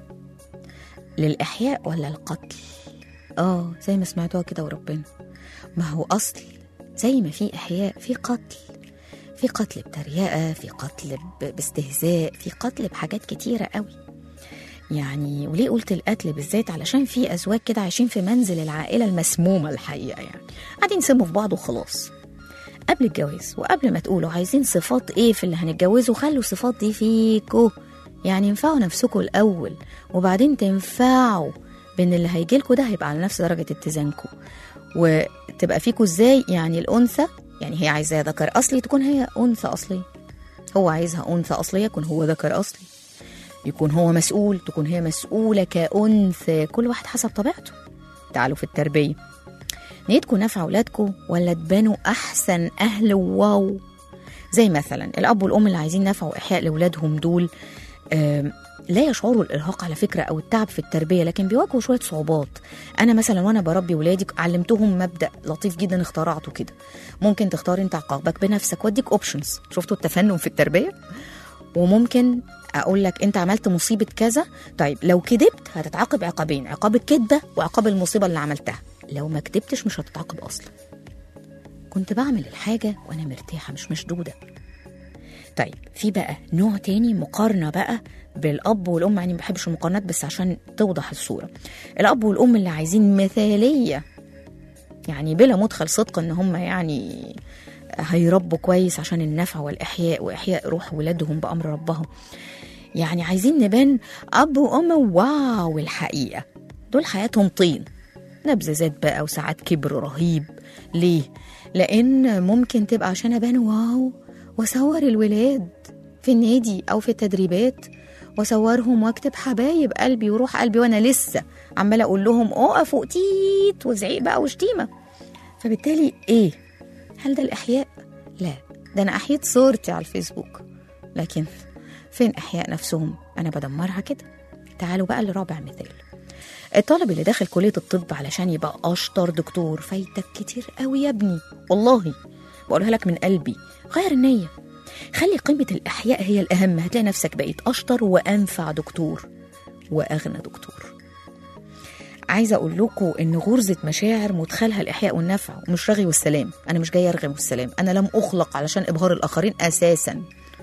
للإحياء ولا القتل؟ آه زي ما سمعتوها كده وربنا. ما هو أصل زي ما في إحياء في قتل، في قتل بتريقة، في قتل ب- باستهزاء، في قتل بحاجات كتيرة قوي. يعني وليه قلت القتل بالذات؟ علشان في أزواج كده عايشين في منزل العائلة المسمومة الحقيقة، يعني قاعدين يسموا في بعض وخلاص. قبل الجواز وقبل ما تقولوا عايزين صفات ايه في اللي هنتجوزوا، خلوا الصفات دي فيكوا، يعني ينفعوا نفسكوا الأول وبعدين تنفعوا، بان اللي هيجيلكوا ده هيبقى على نفس درجة اتزانكوا. وتبقى فيكوا ازاي؟ يعني الأنثى يعني هي عايزاه ذكر أصلي تكون هي أنثى أصلي، هو عايزها أنثى أصلية يكون هو ذكر أصلي، يكون هو مسؤول تكون هي مسؤولة كأنثى، كل واحد حسب طبيعته. تعالوا في التربية، نيتكم نفع أولادكم ولا تبانوا أحسن أهل واو؟ زي مثلا الأب والأم اللي عايزين نفع وإحياء لأولادهم دول لا يشعروا الإرهاق على فكرة أو التعب في التربية، لكن بيواجهوا شوية صعوبات. أنا مثلا وأنا بربي ولادي علمتهم مبدأ لطيف جدا اخترعته كده، ممكن تختار أنت عقابك بنفسك واديك أوبشنز. شفتوا التفنن في التربية؟ وممكن أقول لك أنت عملت مصيبة كذا، طيب لو كذبت هتتعاقب عقابين، عقاب الكذبة وعقاب المصيبة اللي عملتها، لو ما كذبتش مش هتتعاقب أصلا. كنت بعمل الحاجة وأنا مرتاحة مش مشدودة. طيب في بقى نوع تاني، مقارنة بقى بالأب والأم، يعني ما بحبش المقارنات بس عشان توضح الصورة. الأب والأم اللي عايزين مثالية، يعني بلا مدخل صدق إن هم يعني هيربوا كويس عشان النفع والإحياء وإحياء روح ولادهم بأمر ربهم، يعني عايزين نبان أب وأم واو. الحقيقة دول حياتهم طين، نبذات بقى وساعات كبر رهيب. ليه؟ لأن ممكن تبقى عشان أبان واو وأصور الولاد في النادي أو في التدريبات وأصورهم وأكتب حبايب قلبي وروح قلبي، وأنا لسه عمالة أقول لهم أقف وقتيت وزعيق بقى وشتيمة. فبالتالي إيه؟ هل ده الإحياء؟ لا، ده أنا أحيت صورتي على الفيسبوك، لكن فين إحياء نفسهم؟ أنا بدمرها كده. تعالوا بقى لرابع مثال، الطالب اللي داخل كلية الطب علشان يبقى أشطر دكتور. فايتك كتير قوي يا ابني، والله بقولها لك من قلبي، غير النية، خلي قيمة الإحياء هي الأهم، هتلاقي نفسك بقيت أشطر وأنفع دكتور وأغنى دكتور. عايزة أقول لكم إن غرزة مشاعر مدخلها الإحياء والنفع ومش رغي والسلام. أنا مش جاية أرغي والسلام، أنا لم أخلق علشان إبهار الآخرين أساساً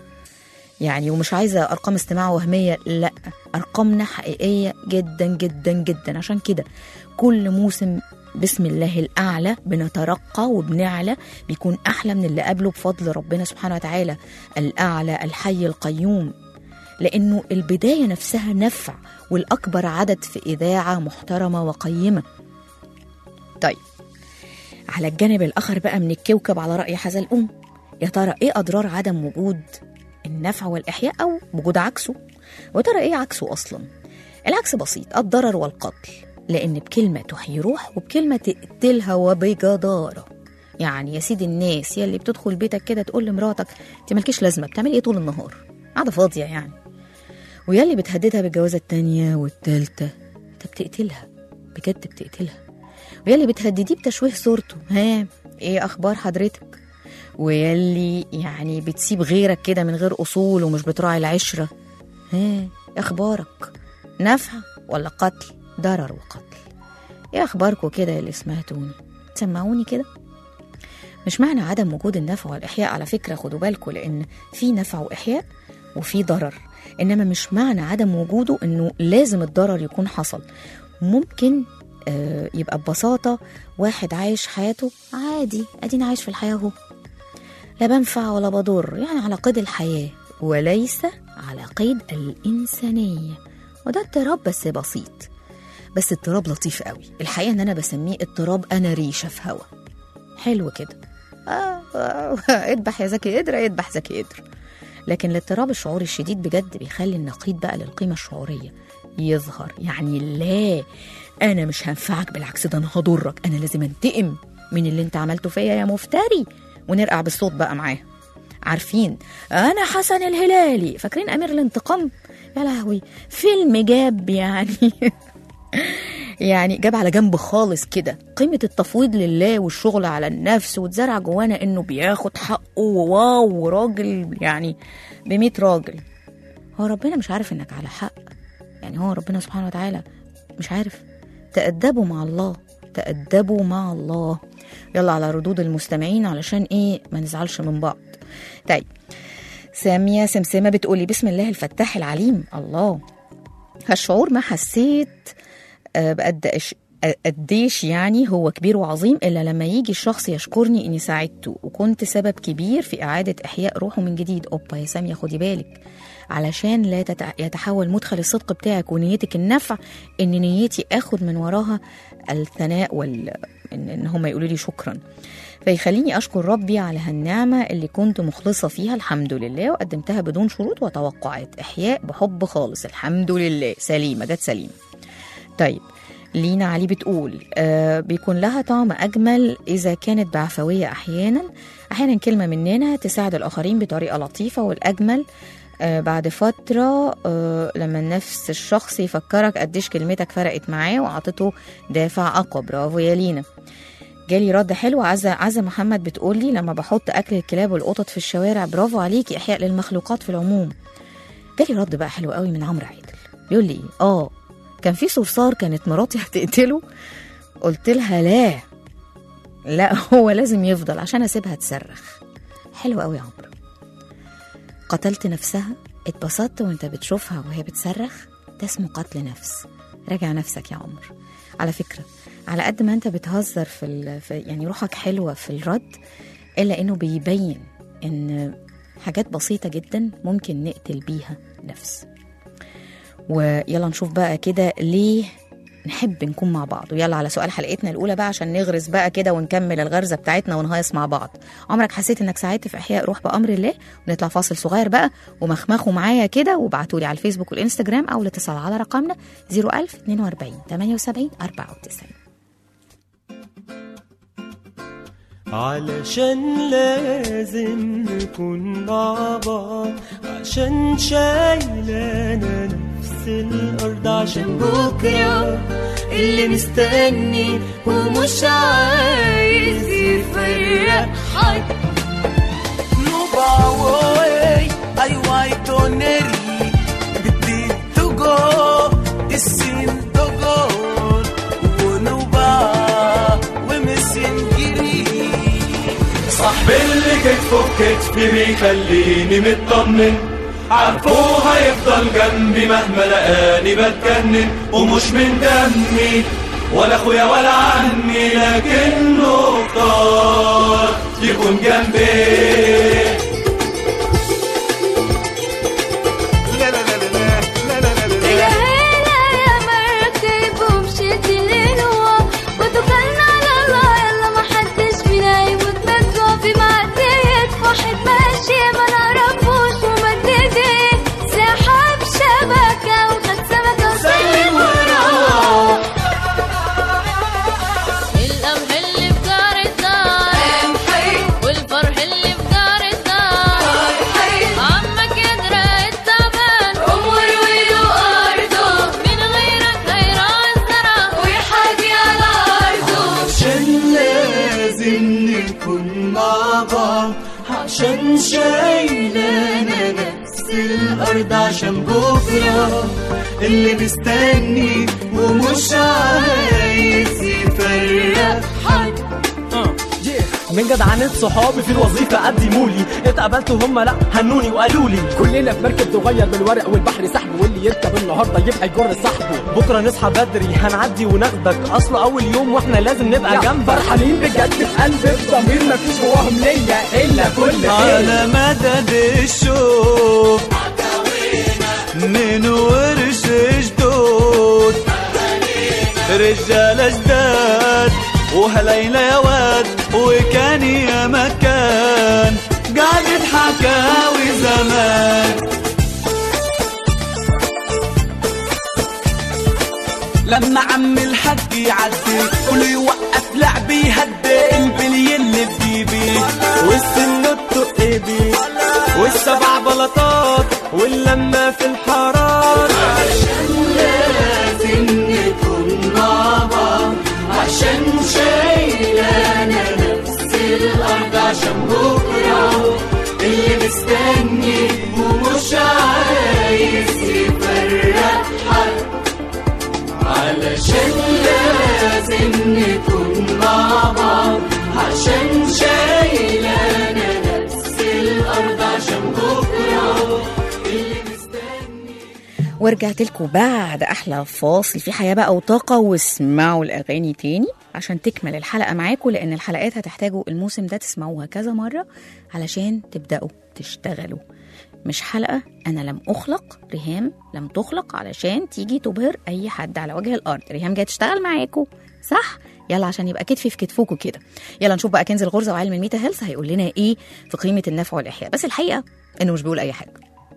يعني، ومش عايزة أرقام استماع وهمية، لا، أرقامنا حقيقية جدا جدا جدا. عشان كده كل موسم بسم الله الأعلى بنترقى وبنعلى، بيكون أحلى من اللي قبله بفضل ربنا سبحانه وتعالى الأعلى الحي القيوم، لأنه البداية نفسها نفع، والأكبر عدد في إذاعة محترمة وقيمة. طيب على الجانب الآخر بقى من الكوكب، على رأي حزلقوم، يا ترى إيه أضرار عدم وجود النفع والإحياء أو وجود عكسه؟ وترى إيه عكسه أصلا؟ العكس بسيط، الضرر والقتل، لأن بكلمة تحيي روح وبكلمة تقتلها وبجدارة. يعني يا سيدي الناس يلي بتدخل بيتك كده تقول لمراتك انت مالكيش لازمة، بتعملي ايه طول النهار؟ قاعدة فاضية يعني. ويلي بتهددها بالجوازة التانية والتالتة، انت بتقتلها بجد، بتقتلها. ويلي بتهدديه بتشويه صورته، ها ايه أخبار حضرتك؟ ويلي يعني بتسيب غيرك كده من غير أصول ومش بتراعي العشرة، ها أخبارك؟ نفع ولا قتل؟ ضرر وقتل. ايه أخباركم كده اللي سمعتوني؟ تسمعوني كده؟ مش معنى عدم وجود النفع والإحياء، على فكرة خدوا بالكم، لأن في نفع وإحياء وفي ضرر، إنما مش معنى عدم وجوده إنه لازم الضرر يكون حصل. ممكن آه يبقى ببساطة واحد عايش حياته عادي، أدينا عايش في الحياة هو، لا بنفع ولا بضر، يعني على قيد الحياة وليس على قيد الإنسانية، وده اضطراب بس بسيط، بس اضطراب لطيف قوي. الحقيقة ان انا بسميه اضطراب انا ريشة في هوا، حلو كده. آه آه اذبح يا زكي قدر، اذبح زكي قدر. لكن الاضطراب الشعوري الشديد بجد بيخلي النقيض بقى للقيمة الشعورية يظهر. يعني لا، انا مش هنفعك، بالعكس ده انا هضرك، انا لازم انتقم من اللي انت عملته فيا يا مفتري، ونرقع بالصوت بقى معاه. عارفين انا حسن الهلالي، فاكرين امير الانتقام؟ يا لهوي، فيلم جاب يعني يعني جاب على جنب خالص كده قيمة التفويض لله والشغل على النفس، وتزرع جوانا انه بياخد حقه وواو راجل يعني بميت راجل. هو ربنا مش عارف انك على حق؟ يعني هو ربنا سبحانه وتعالى مش عارف؟ تأدبوا مع الله، تأدبوا مع الله. يلا على ردود المستمعين علشان ايه ما نزعلش من بعض. طيب سامية سمسمة بتقولي بسم الله الفتاح العليم. الله، هالشعور ما حسيت بقد قديش يعني هو كبير وعظيم إلا لما يجي الشخص يشكرني إني ساعدته وكنت سبب كبير في إعادة إحياء روحه من جديد. أوبا يا سامية خدي بالك، علشان لا يتحول مدخل الصدق بتاعك ونيتك النفع إن نيتي أخد من وراها الثناء وال إن, إن هم يقولوا لي شكرا، فيخليني أشكر ربي على هالنعمة اللي كنت مخلصة فيها الحمد لله وقدمتها بدون شروط وتوقعات. إحياء بحب خالص الحمد لله. سليمة جت سليمة. طيب لينا علي بتقول آه بيكون لها طعم أجمل إذا كانت بعفوية. أحيانا أحيانا كلمة مننا تساعد الآخرين بطريقة لطيفة، والأجمل آه بعد فترة آه لما نفس الشخص يفكرك قديش كلمتك فرقت معاه وعطته دافع أقوى. برافو يا لينا. جالي رد حلو. عزة عزة محمد بتقولي لما بحط أكل الكلاب والقطط في الشوارع. برافو عليكي، إحياء للمخلوقات في العموم. جالي رد بقى حلو قوي من عمرو عادل بيقول لي آه كان في صرصار كانت مراتي هتقتله، قلت لها لا لا هو لازم يفضل عشان اسيبها تصرخ. حلو قوي يا عمرو. قتلت نفسها، اتبسطت وانت بتشوفها وهي بتصرخ، ده اسمه قتل نفس. راجع نفسك يا عمرو. على فكرة على قد ما انت بتهزر في, ال... في يعني روحك حلوة في الرد، الا انه بيبين ان حاجات بسيطة جدا ممكن نقتل بيها نفس. ويلا نشوف بقى كده ليه نحب نكون مع بعض. ويلا على سؤال حلقتنا الأولى بقى عشان نغرز بقى كده ونكمل الغرزة بتاعتنا ونهيص مع بعض. عمرك حسيت انك ساعدت في إحياء روح بأمر الله؟ ونطلع فاصل صغير بقى ومخمخوا معايا كده وبعتولي على الفيسبوك والإنستجرام أو الاتصال على رقمنا صفر ألف اتنين وأربعين تمانية وسبعين أربعة وتسعين. علشان لازم نكون مع بعض، عشان شايلانا نفس الأرض، عشان بكرة اللي مستني ومش عايز يفرق حد. Move away, I want to nearly بدي to go السين to go ونوبة ومسين صاحبي اللي كتفه بكتفي بيخليني مطمن، عارفه هيفضل جنبي مهما لقاني بتجنن، ومش من دمي ولا اخويا ولا عني، لكنه اختار يكون جنبي. لا لا لا لا لا لا لا لا يا مركب ومشيت للهوا وتوكلنا على الله، يلا ما حدش فينا يموت مدفوع في معدية واحد ماشي ما نعرفوش ومددي سحب شبكة وخد سمكة وسلم وراه. القمح اللي في جار الدار والفرح اللي في جار الدار، عمك يدرى التعبان أمور ويلو أرضه، من غيرك هيرعى الزرع ويحاجي على أرضه. عشان لازم نكون مع بعض، عشان شايلانا نفس الأرض، عشان بكرة اللي مستني ومش عايز يفرق حد. من جدعنة صحابي في الوظيفة قدمولي، اتقبلت وهم لا هنوني وقالولي كلنا في مركب صغير بالورق والبحر سحب، واللي يركب النهارده يبقى يجر صاحبه. بكره نصحى بدري هنعدي وناخدك، اصل اول يوم واحنا لازم نبقى جنبك. فرحانين بجد في قلب الضمير، مفيش جواهم ليا الا كل على مدد الشوق من ورش جدود، رجال جداد وهليلة يا واد، وكان يا مكان قاعد حكاوي زمان. لما عم الحق يعدي كله يوقف لعبي، يهدي البلي اللي بجيبي والسن التقيبي والسبع بلطات واللمة في الحرار. عشان لازم نكون مع بعض، عشان شايلانا نفس الأرض، عشان بكرة اللي مستني ومش عايز يفرق حد. علشان لازم نكون مع بعض، عشان شايل أنا نفس الأرض عشان بكرة اللي مستني. ورجعت لكم بعد احلى فاصل في حياه بقى وطاقه، واسمعوا الاغاني تاني عشان تكمل الحلقه معاكم، لان الحلقات هتحتاجوا الموسم ده تسمعوها كذا مره علشان تبداوا تشتغلوا. مش حلقه انا لم اخلق، ريهام لم تخلق علشان تيجي تبهر اي حد على وجه الارض. ريهام جايه تشتغل معاكم، صح؟ يلا عشان يبقى كتفي في كتفكم كده. يلا نشوف بقى كنز الغرزه وعلم الميتا هيلث هيقول لنا ايه في قيمه النفع والاحياء. بس الحقيقه انه مش بيقول اي حاجه،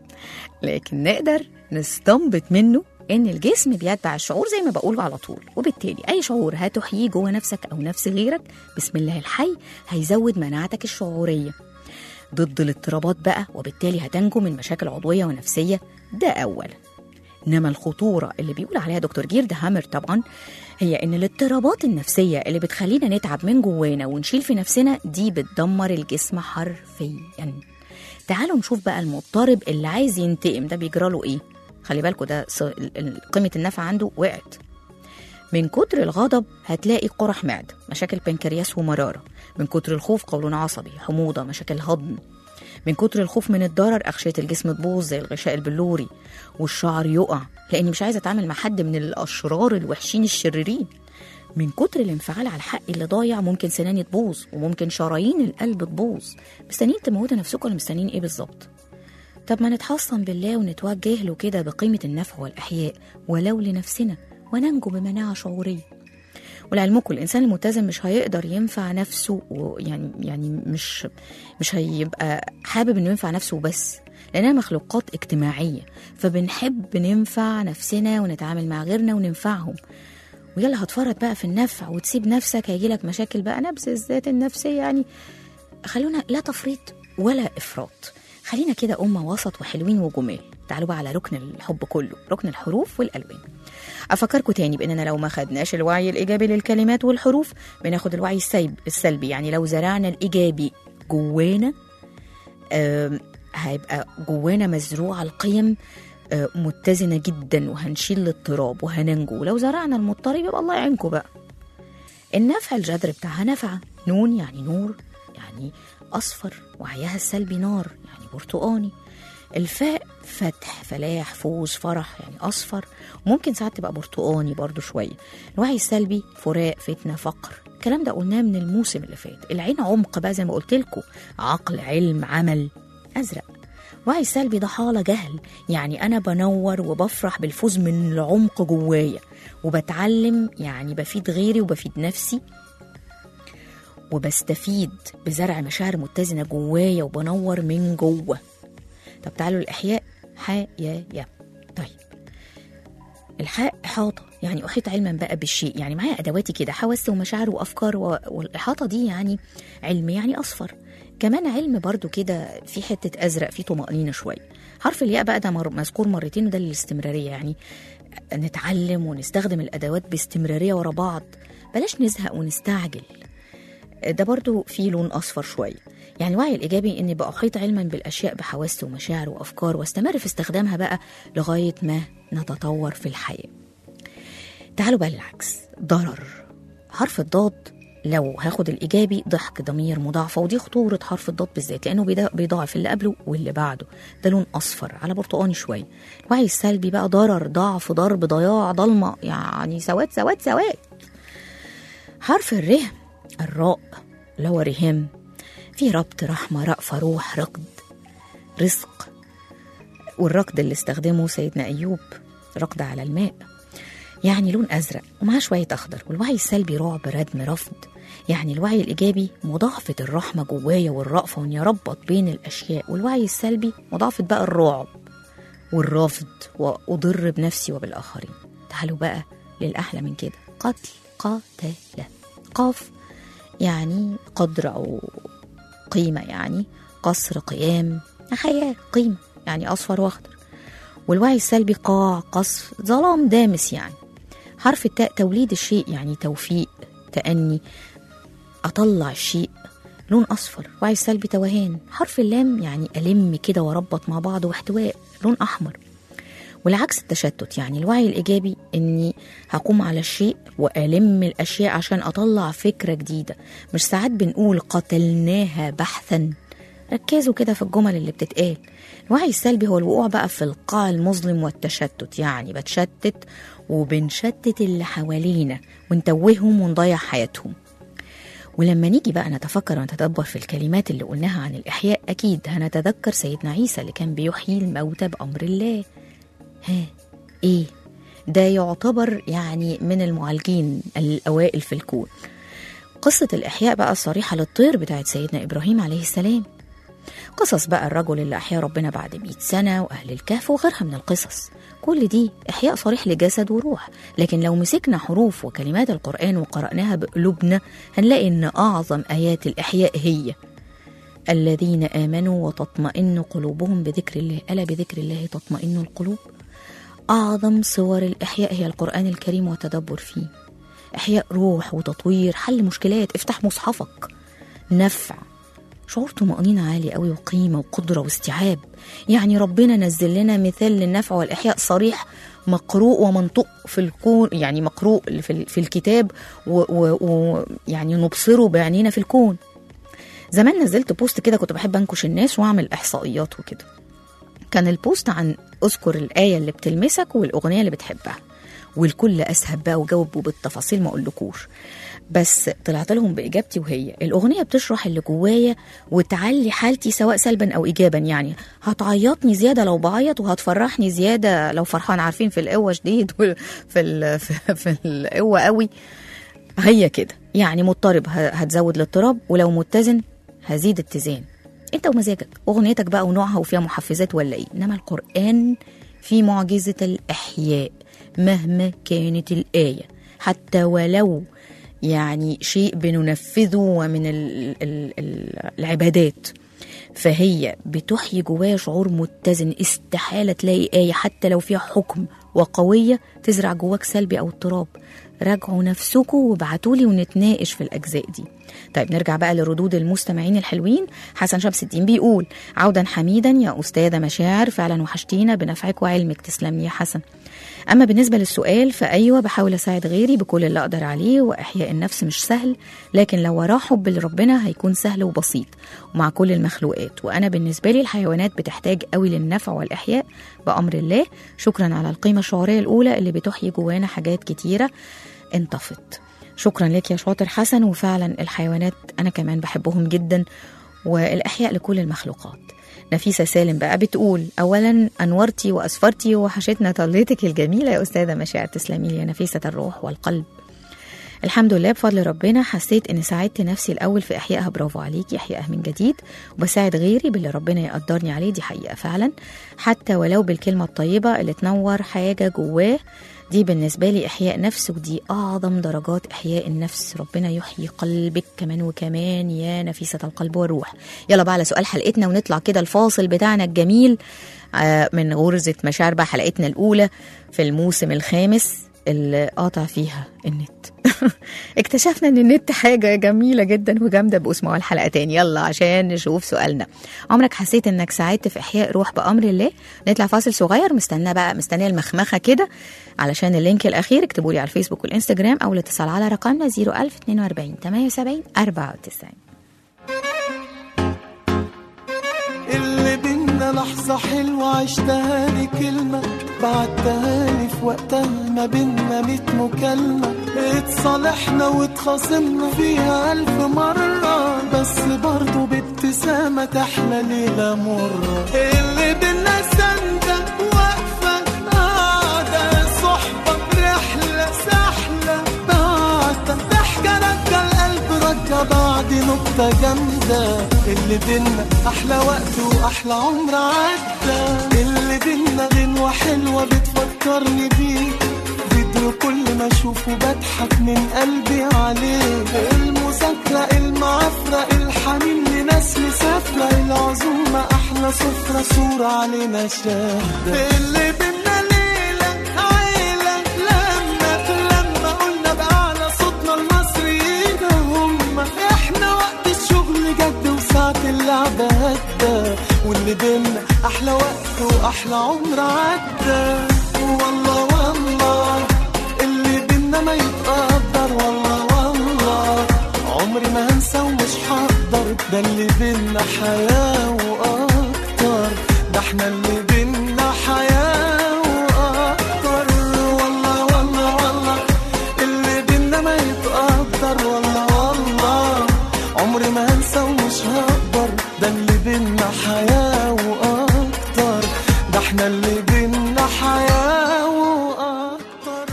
لكن نقدر نستنبط منه ان الجسم بيتبع الشعور زي ما بقوله على طول، وبالتالي اي شعور هتحييه جوه نفسك او نفس غيرك بسم الله الحي هيزود مناعتك الشعوريه ضد الاضطرابات بقى، وبالتالي هتنجو من مشاكل عضويه ونفسيه. ده اولا. انما الخطوره اللي بيقول عليها دكتور جيرد هامر طبعا هي ان الاضطرابات النفسيه اللي بتخلينا نتعب من جوانا ونشيل في نفسنا دي بتدمر الجسم حرفيا. تعالوا نشوف بقى المضطرب اللي عايز ينتقم ده بيجرى له ايه. خلي بالكوا ده قيمه النفع عنده وقعت. من كتر الغضب هتلاقي قرح معده، مشاكل بنكرياس ومراره. من كتر الخوف قولون عصبي، حموضه، مشاكل هضم. من كتر الخوف من الضرر اغشيه الجسم تبوظ زي الغشاء البلوري، والشعر يقع لاني مش عايزه اتعامل مع حد من الاشرار الوحشين الشريرين. من كتر الانفعال على الحق اللي ضايع ممكن سناني تبوظ، وممكن شرايين القلب تبوظ. مستنيين تموتوا نفسكم ولا مستنيين ايه بالظبط؟ طب ما نتحصن بالله ونتوجه له كده بقيمه النفع والاحياء ولو لنفسنا، وننجو بمناعه شعوريه. ولعلمكم الانسان المتزن مش هيقدر ينفع نفسه، ويعني يعني مش مش هيبقى حابب انه ينفع نفسه بس، لاننا مخلوقات اجتماعيه فبنحب ننفع نفسنا ونتعامل مع غيرنا وننفعهم. ويلا هتفرط بقى في النفع وتسيب نفسك هيجيلك مشاكل بقى نفس الذات النفسيه. يعني خلونا لا تفريط ولا افراط، خلينا كده امه وسط وحلوين وجمال. تعالوا بقى على ركن الحب كله، ركن الحروف والالوان. افكركم تاني باننا لو ما خدناش الوعي الايجابي للكلمات والحروف بناخد الوعي السلبي. يعني لو زرعنا الايجابي جوانا هيبقى جوانا مزروعه القيم متزنه جدا، وهنشيل الاضطراب وهننجو. ولو زرعنا المضطرب يبقى الله يعينكم بقى. النفع الجذر بتاعها نفعه، نون يعني نور يعني اصفر، وعيها السلبي نار يعني برتقاني. الفاء فتح، فلاح، فوز، فرح يعني اصفر، وممكن ساعات تبقى برتقاني برضو شويه. الوعي السلبي فراق، فتنه، فقر. الكلام ده قلناه من الموسم اللي فات. العين عمق بقى زي ما قلت لكم، عقل، علم، عمل. ازرق الوعي السلبي ده حاله جهل، يعني انا بنور وبفرح بالفوز من العمق جوايا، وبتعلم يعني بفيد غيري وبفيد نفسي، وبستفيد بزرع مشاعر متزنه جوايا وبنور من جوه. طب تعالوا الإحياء، حيايا. طيب الحاء إحاطة، يعني أحيط علما بقى بالشيء، يعني معايا أدواتي كده، حواس ومشاعر وأفكار، والإحاطة دي يعني علم يعني أصفر. كمان علم برضو كده في حتة أزرق، في طمأنينة شوية. حرف الياء بقى ده مذكور مرتين، وده للاستمرارية، يعني نتعلم ونستخدم الأدوات باستمرارية ورا بعض، بلاش نزهق ونستعجل. ده برضو فيه لون أصفر شوية. يعني الوعي الإيجابي إني بقى أحيط علما بالأشياء بحواس ومشاعر وأفكار، واستمر في استخدامها بقى لغاية ما نتطور في الحياة. تعالوا بقى للعكس، ضرر. حرف الضاد لو هاخد الإيجابي ضحك، ضمير، مضاعفة، ودي خطورة حرف الضاد بالذات لأنه بيضاعف اللي قبله واللي بعده. ده لون أصفر على برتقاني شوية. الوعي السلبي بقى ضرر، ضعف، ضرب، ضياع، ضلمة، يعني سواد سواد سواد. حرف الره، الراء اللي هو رهام، فيه ربط، رحمة، رأفة، روح، رقد، رزق. والركض اللي استخدمه سيدنا أيوب، ركض على الماء، يعني لون أزرق ومعاه شوية أخضر. والوعي السلبي رعب، ردم، رفض. يعني الوعي الإيجابي مضاعفة الرحمة جوايا والرأفة، وإني أربط بين الأشياء. والوعي السلبي مضاعفة بقى الرعب والرفض، وأضر بنفسي وبالآخرين. تعالوا بقى للأحلى من كده، قتل، قاتل. قاف يعني قدر أو قيمة، يعني قصر، قيام، حياة، قيمة، يعني أصفر وأخضر. والوعي السلبي قاع، قصر، ظلام دامس. يعني حرف التاء توليد الشيء، يعني توفيق، تأني، أطلع الشيء، لون أصفر. وعي السلبي توهان. حرف اللام يعني ألم كده وربط مع بعض واحتواء، لون أحمر. والعكس التشتت، يعني الوعي الإيجابي إني هقوم على الشيء وألم الأشياء عشان أطلع فكرة جديدة. مش ساعات بنقول قتلناها بحثا؟ ركزوا كده في الجمل اللي بتتقال. الوعي السلبي هو الوقوع بقى في القاع المظلم والتشتت، يعني بتشتت وبنشتت اللي حوالينا ونتوههم ونضيع حياتهم. ولما نيجي بقى نتفكر ونتدبر في الكلمات اللي قلناها عن الإحياء، أكيد هنتذكر سيدنا عيسى اللي كان بيحيي الموتى بأمر الله. ها إيه ده؟ يعتبر يعني من المعالجين الأوائل في الكون. قصة الإحياء بقى الصريحة للطير بتاعت سيدنا إبراهيم عليه السلام، قصص بقى الرجل اللي أحيا ربنا بعد مئة سنة وأهل الكهف وغيرها من القصص، كل دي إحياء صريح لجسد وروح. لكن لو مسكنا حروف وكلمات القرآن وقرأناها بقلوبنا هنلاقي إن أعظم آيات الإحياء هي الذين آمنوا وتطمئن قلوبهم بذكر الله، ألا بذكر الله تطمئن القلوب. أعظم صور الإحياء هي القرآن الكريم وتدبر فيه، إحياء روح وتطوير، حل مشكلات، افتح مصحفك، نفع، شعور طمأنينة عالي قوي وقيمة وقدرة واستيعاب. يعني ربنا نزل لنا مثال للنفع والإحياء صريح مقروء ومنطق في الكون، يعني مقروء في, في الكتاب ويعني نبصره بعينينا في الكون. زمان نزلت بوست كده كنت بحب أنكش الناس وأعمل إحصائيات وكده، كان البوست عن أذكر الآية اللي بتلمسك والأغنية اللي بتحبها، والكل أسهب بقى وجاوبوا بالتفاصيل ما أقولكوش، بس طلعت لهم بإجابتي وهي الأغنية بتشرح اللي جوايا وتعلي حالتي سواء سلبا أو إيجابا. يعني هتعيطني زيادة لو بعيط وهتفرحني زيادة لو فرحان. عارفين في القوة شديد في ال في القوة قوي، هي كده يعني مضطرب هتزود الاضطراب، ولو متزن هزيد اتزان. انت ومزاجك، أغنيتك بقى ونوعها وفيها محفزات ولا ايه. انما القرآن في معجزة الإحياء مهما كانت الآية، حتى ولو يعني شيء بننفذه ومن ال ال ال العبادات، فهي بتحيي جوايا شعور متزن. استحالة تلاقي آية حتى لو فيها حكم وقوية تزرع جواك سلبي أو اضطراب. راجعوا نفسكم وابعتولي ونتناقش في الأجزاء دي. طيب نرجع بقى لردود المستمعين الحلوين. حسن شمس الدين بيقول عودا حميدا يا أستاذة مشاعر، فعلا وحشتينا بنفعك وعلمك. تسلم يا حسن. أما بالنسبة للسؤال فأيوة بحاول أساعد غيري بكل اللي أقدر عليه، وإحياء النفس مش سهل، لكن لو وراه حب لربنا هيكون سهل وبسيط ومع كل المخلوقات. وأنا بالنسبة لي الحيوانات بتحتاج قوي للنفع والإحياء بأمر الله. شكرا على القيمة الشعورية الأولى اللي بتحيي جوانا حاجات كتيرة انطفت. شكرا لك يا شاطر حسن. وفعلا الحيوانات أنا كمان بحبهم جدا، والإحياء لكل المخلوقات. نفيسة سالم بقى بتقول أولا أنورتي وأسفرتي وحشتنا طلتك الجميلة يا أستاذة مشاعر. تسلمي لي يا نفيسة الروح والقلب. الحمد لله بفضل ربنا حسيت أني ساعدت نفسي الأول في إحيائها. برافو عليكي، إحيائها من جديد، وبساعد غيري باللي ربنا يقدرني عليه. دي حقيقة فعلا، حتى ولو بالكلمة الطيبة اللي تنور حاجة جواه. دي بالنسبة لي إحياء نفس، ودي أعظم درجات إحياء النفس. ربنا يحيي قلبك كمان وكمان يا نفيسة القلب والروح. يلا بقى على سؤال حلقتنا ونطلع كده الفاصل بتاعنا الجميل من غرزة مشاعر بقى، حلقتنا الأولى في الموسم الخامس اللي قاطع فيها النت. اكتشفنا ان النت حاجة جميلة جدا وجامدة، باسمعوا الحلقة تاني. يلا عشان نشوف سؤالنا. عمرك حسيت انك ساعدت في احياء روح بامر الله؟ نطلع فاصل صغير. مستنى بقى مستنيه المخمخة كده علشان اللينك الاخير. اكتبوا لي على الفيسبوك والانستجرام او الاتصال على رقمنا صفر ألف اثنين وأربعين ثمانية وسبعين أربعة وتسعين. اللي بينا لحظة حلوة عشتها لي كلمة بعتها لي في وقتها، ما بينا ميت مكالمة اتصالحنا واتخاصمنا فيها ألف مرة، بس برضو بابتسامة تحلى ليلة مرة. اللي بينا سندة واقفة قاعدة، صحبة برحلة سحلة بعدة، ضحكة رجع القلب رجع بعد نكتة جامدة. اللي بينا أحلى وقت وأحلى عمر عدى، اللي بينا غنوة حلوة بتفكرني بيك، فيديو كل ما أشوفه بضحك من قلبي عليه. المذاكرة المعافرة الحنين لناس مسافرة، العزومة أحلى سفرة صورة علينا شاهدة. اللي بينا ليلة عيلة لما لما قلنا بأعلى صوتنا المصريين هم إحنا، وقت الشغل جد وساعة اللعبة هدى. واللي بينا أحلى وقت وأحلى أحلى عمر عدى. والله والله اللي بينا ما يتقدر، والله والله عمري ما هنسى ومش هقدر. ده اللي بينا حياة وأكتر، ده احنا اللي بينا حياة وأكتر. والله والله والله اللي بينا ما يتقدر، والله والله عمري ما هنسى ومش هقدر. ده اللي بينا حياة وأكتر، ده احنا اللي بينا حياة وأكتر.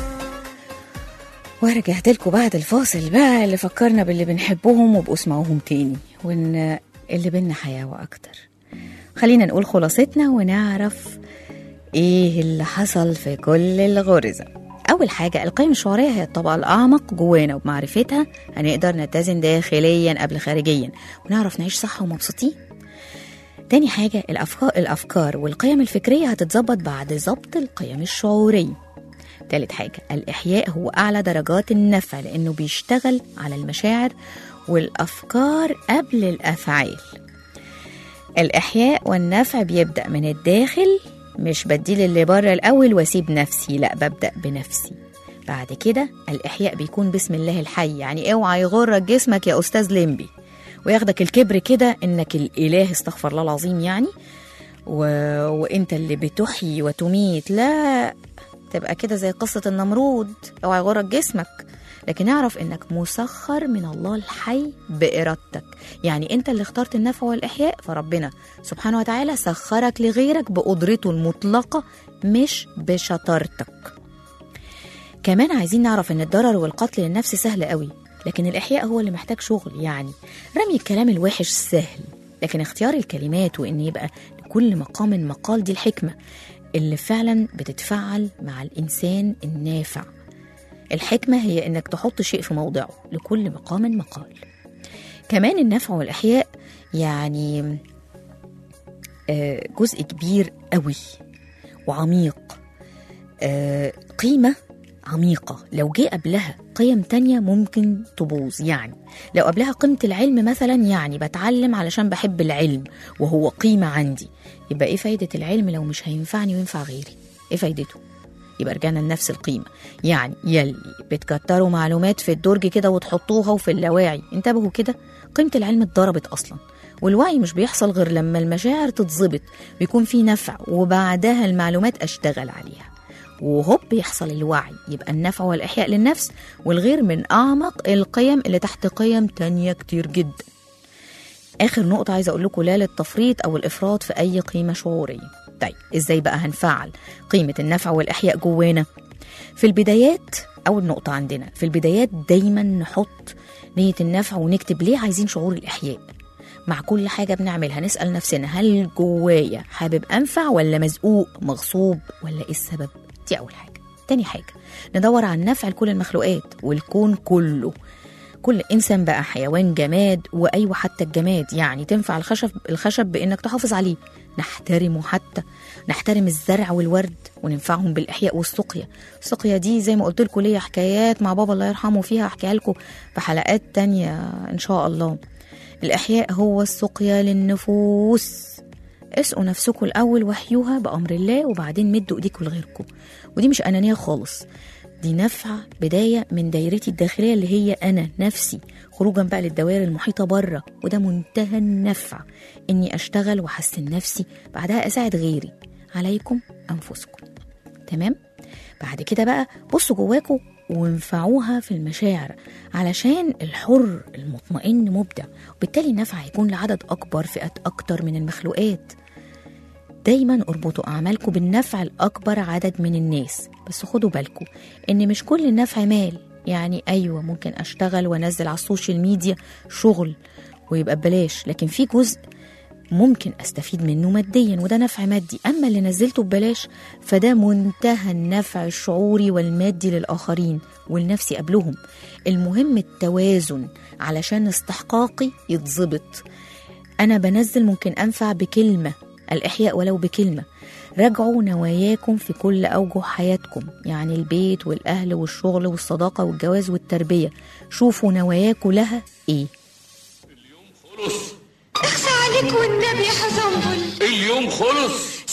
ورجعت لكم بعد الفاصل بقى اللي فكرنا باللي بنحبهم وبقوا اسمعوهم تاني، وان اللي بينا حياة وأكتر. خلينا نقول خلاصتنا ونعرف ايه اللي حصل في كل الغرزة. أول حاجة، القيم الشعورية هي الطبقة الأعمق جوانا، وبمعرفتها هنقدر نتزن داخليا قبل خارجيا ونعرف نعيش صح ومبسوطين. تاني حاجة، الأفكار, الأفكار والقيم الفكرية هتتظبط بعد ضبط القيم الشعورية. تالت حاجة، الإحياء هو أعلى درجات النفع لأنه بيشتغل على المشاعر والأفكار قبل الأفعال. الإحياء والنفع بيبدأ من الداخل، مش بديل اللي بره الأول واسيب نفسي، لا ببدأ بنفسي. بعد كده الإحياء بيكون بسم الله الحي، يعني اوعى يغرك جسمك يا أستاذ ليمبي وياخدك الكبر كده إنك الإله، استغفر الله العظيم يعني، و... وإنت اللي بتحيي وتميت، لا تبقى كده زي قصة النمرود، اوعى يغرك جسمك. لكن اعرف انك مسخر من الله الحي بإرادتك، يعني انت اللي اخترت النفع والإحياء، فربنا سبحانه وتعالى سخرك لغيرك بقدرته المطلقة مش بشطارتك. كمان عايزين نعرف ان الضرر والقتل للنفس سهل قوي، لكن الإحياء هو اللي محتاج شغل. يعني رمي الكلام الوحش سهل، لكن اختيار الكلمات وان يبقى لكل مقام مقال، دي الحكمة اللي فعلا بتتفعل مع الإنسان النافع. الحكمة هي إنك تحط شيء في موضعه، لكل مقام مقال. كمان النفع والإحياء يعني جزء كبير قوي وعميق، قيمة عميقة. لو جه قبلها قيم تانية ممكن تبوظ. يعني لو قبلها قيمة العلم مثلا، يعني بتعلم علشان بحب العلم وهو قيمة عندي، يبقى ايه فايدة العلم لو مش هينفعني وينفع غيري؟ ايه فايدته؟ يبقى رجعنا لنفس القيمة. يعني يلي بتكتروا معلومات في الدرج كده وتحطوها وفي اللاواعي، انتبهوا كده، قيمة العلم اتضربت أصلا. والوعي مش بيحصل غير لما المشاعر تتظبط ويكون في نفع، وبعدها المعلومات أشتغل عليها، وهوب يحصل الوعي. يبقى النفع والإحياء للنفس والغير من أعمق القيم اللي تحت قيم تانية كتير جدا. آخر نقطة عايزة أقول لكم، لا للتفريط أو الإفراط في أي قيمة شعورية. طيب إزاي بقى هنفعل قيمة النفع والإحياء جوانا؟ في البدايات، أول نقطة عندنا في البدايات دايما نحط نية النفع ونكتب ليه عايزين شعور الإحياء. مع كل حاجة بنعملها نسأل نفسنا، هل جوايا حابب أنفع ولا مزقوق مغصوب ولا إيه السبب؟ دي أول حاجة. تاني حاجة، ندور على النفع لكل المخلوقات والكون كله، كل إنسان بقى، حيوان، جماد، وأيوة حتى الجماد. يعني تنفع الخشب الخشب بإنك تحافظ عليه، نحترمه، حتى نحترم الزرع والورد وننفعهم بالإحياء والسقيا. السقيا دي زي ما قلت لكم ليا حكايات مع بابا الله يرحمه فيها، أحكيها لكم في حلقات تانية إن شاء الله. الإحياء هو السقيا للنفوس. اسقوا نفسكم الأول واحيوها بأمر الله، وبعدين مدوا إيديكم لغيركم. ودي مش أنانية خالص، دي نفع بداية من دايرتي الداخلية اللي هي أنا نفسي، خروجا بقى للدوائر المحيطة بره، وده منتهى النفع، إني أشتغل وأحسن نفسي، بعدها أساعد غيري. عليكم أنفسكم. تمام؟ بعد كده بقى بصوا جواكم وانفعوها في المشاعر، علشان الحر المطمئن مبدع، وبالتالي النفع هيكون لعدد أكبر، فئات أكتر من المخلوقات. دايما اربطوا أعمالكم بالنفع الأكبر عدد من الناس، بس خدوا بالكم إن مش كل النفع مال. يعني أيوة ممكن أشتغل وأنزل على السوشيال ميديا شغل ويبقى ببلاش، لكن في جزء ممكن أستفيد منه ماديا وده نفع مادي. أما اللي نزلته ببلاش فده منتهى النفع الشعوري والمادي للآخرين والنفسي قبلهم. المهم التوازن علشان استحقاقي يتظبط. أنا بنزل ممكن أنفع بكلمة، الإحياء ولو بكلمة. راجعوا نواياكم في كل أوجه حياتكم، يعني البيت والأهل والشغل والصداقة والجواز والتربية. شوفوا نواياكم لها إيه. اليوم خلص، اخشى عليك والنبي يا حزنبل، اليوم خلص،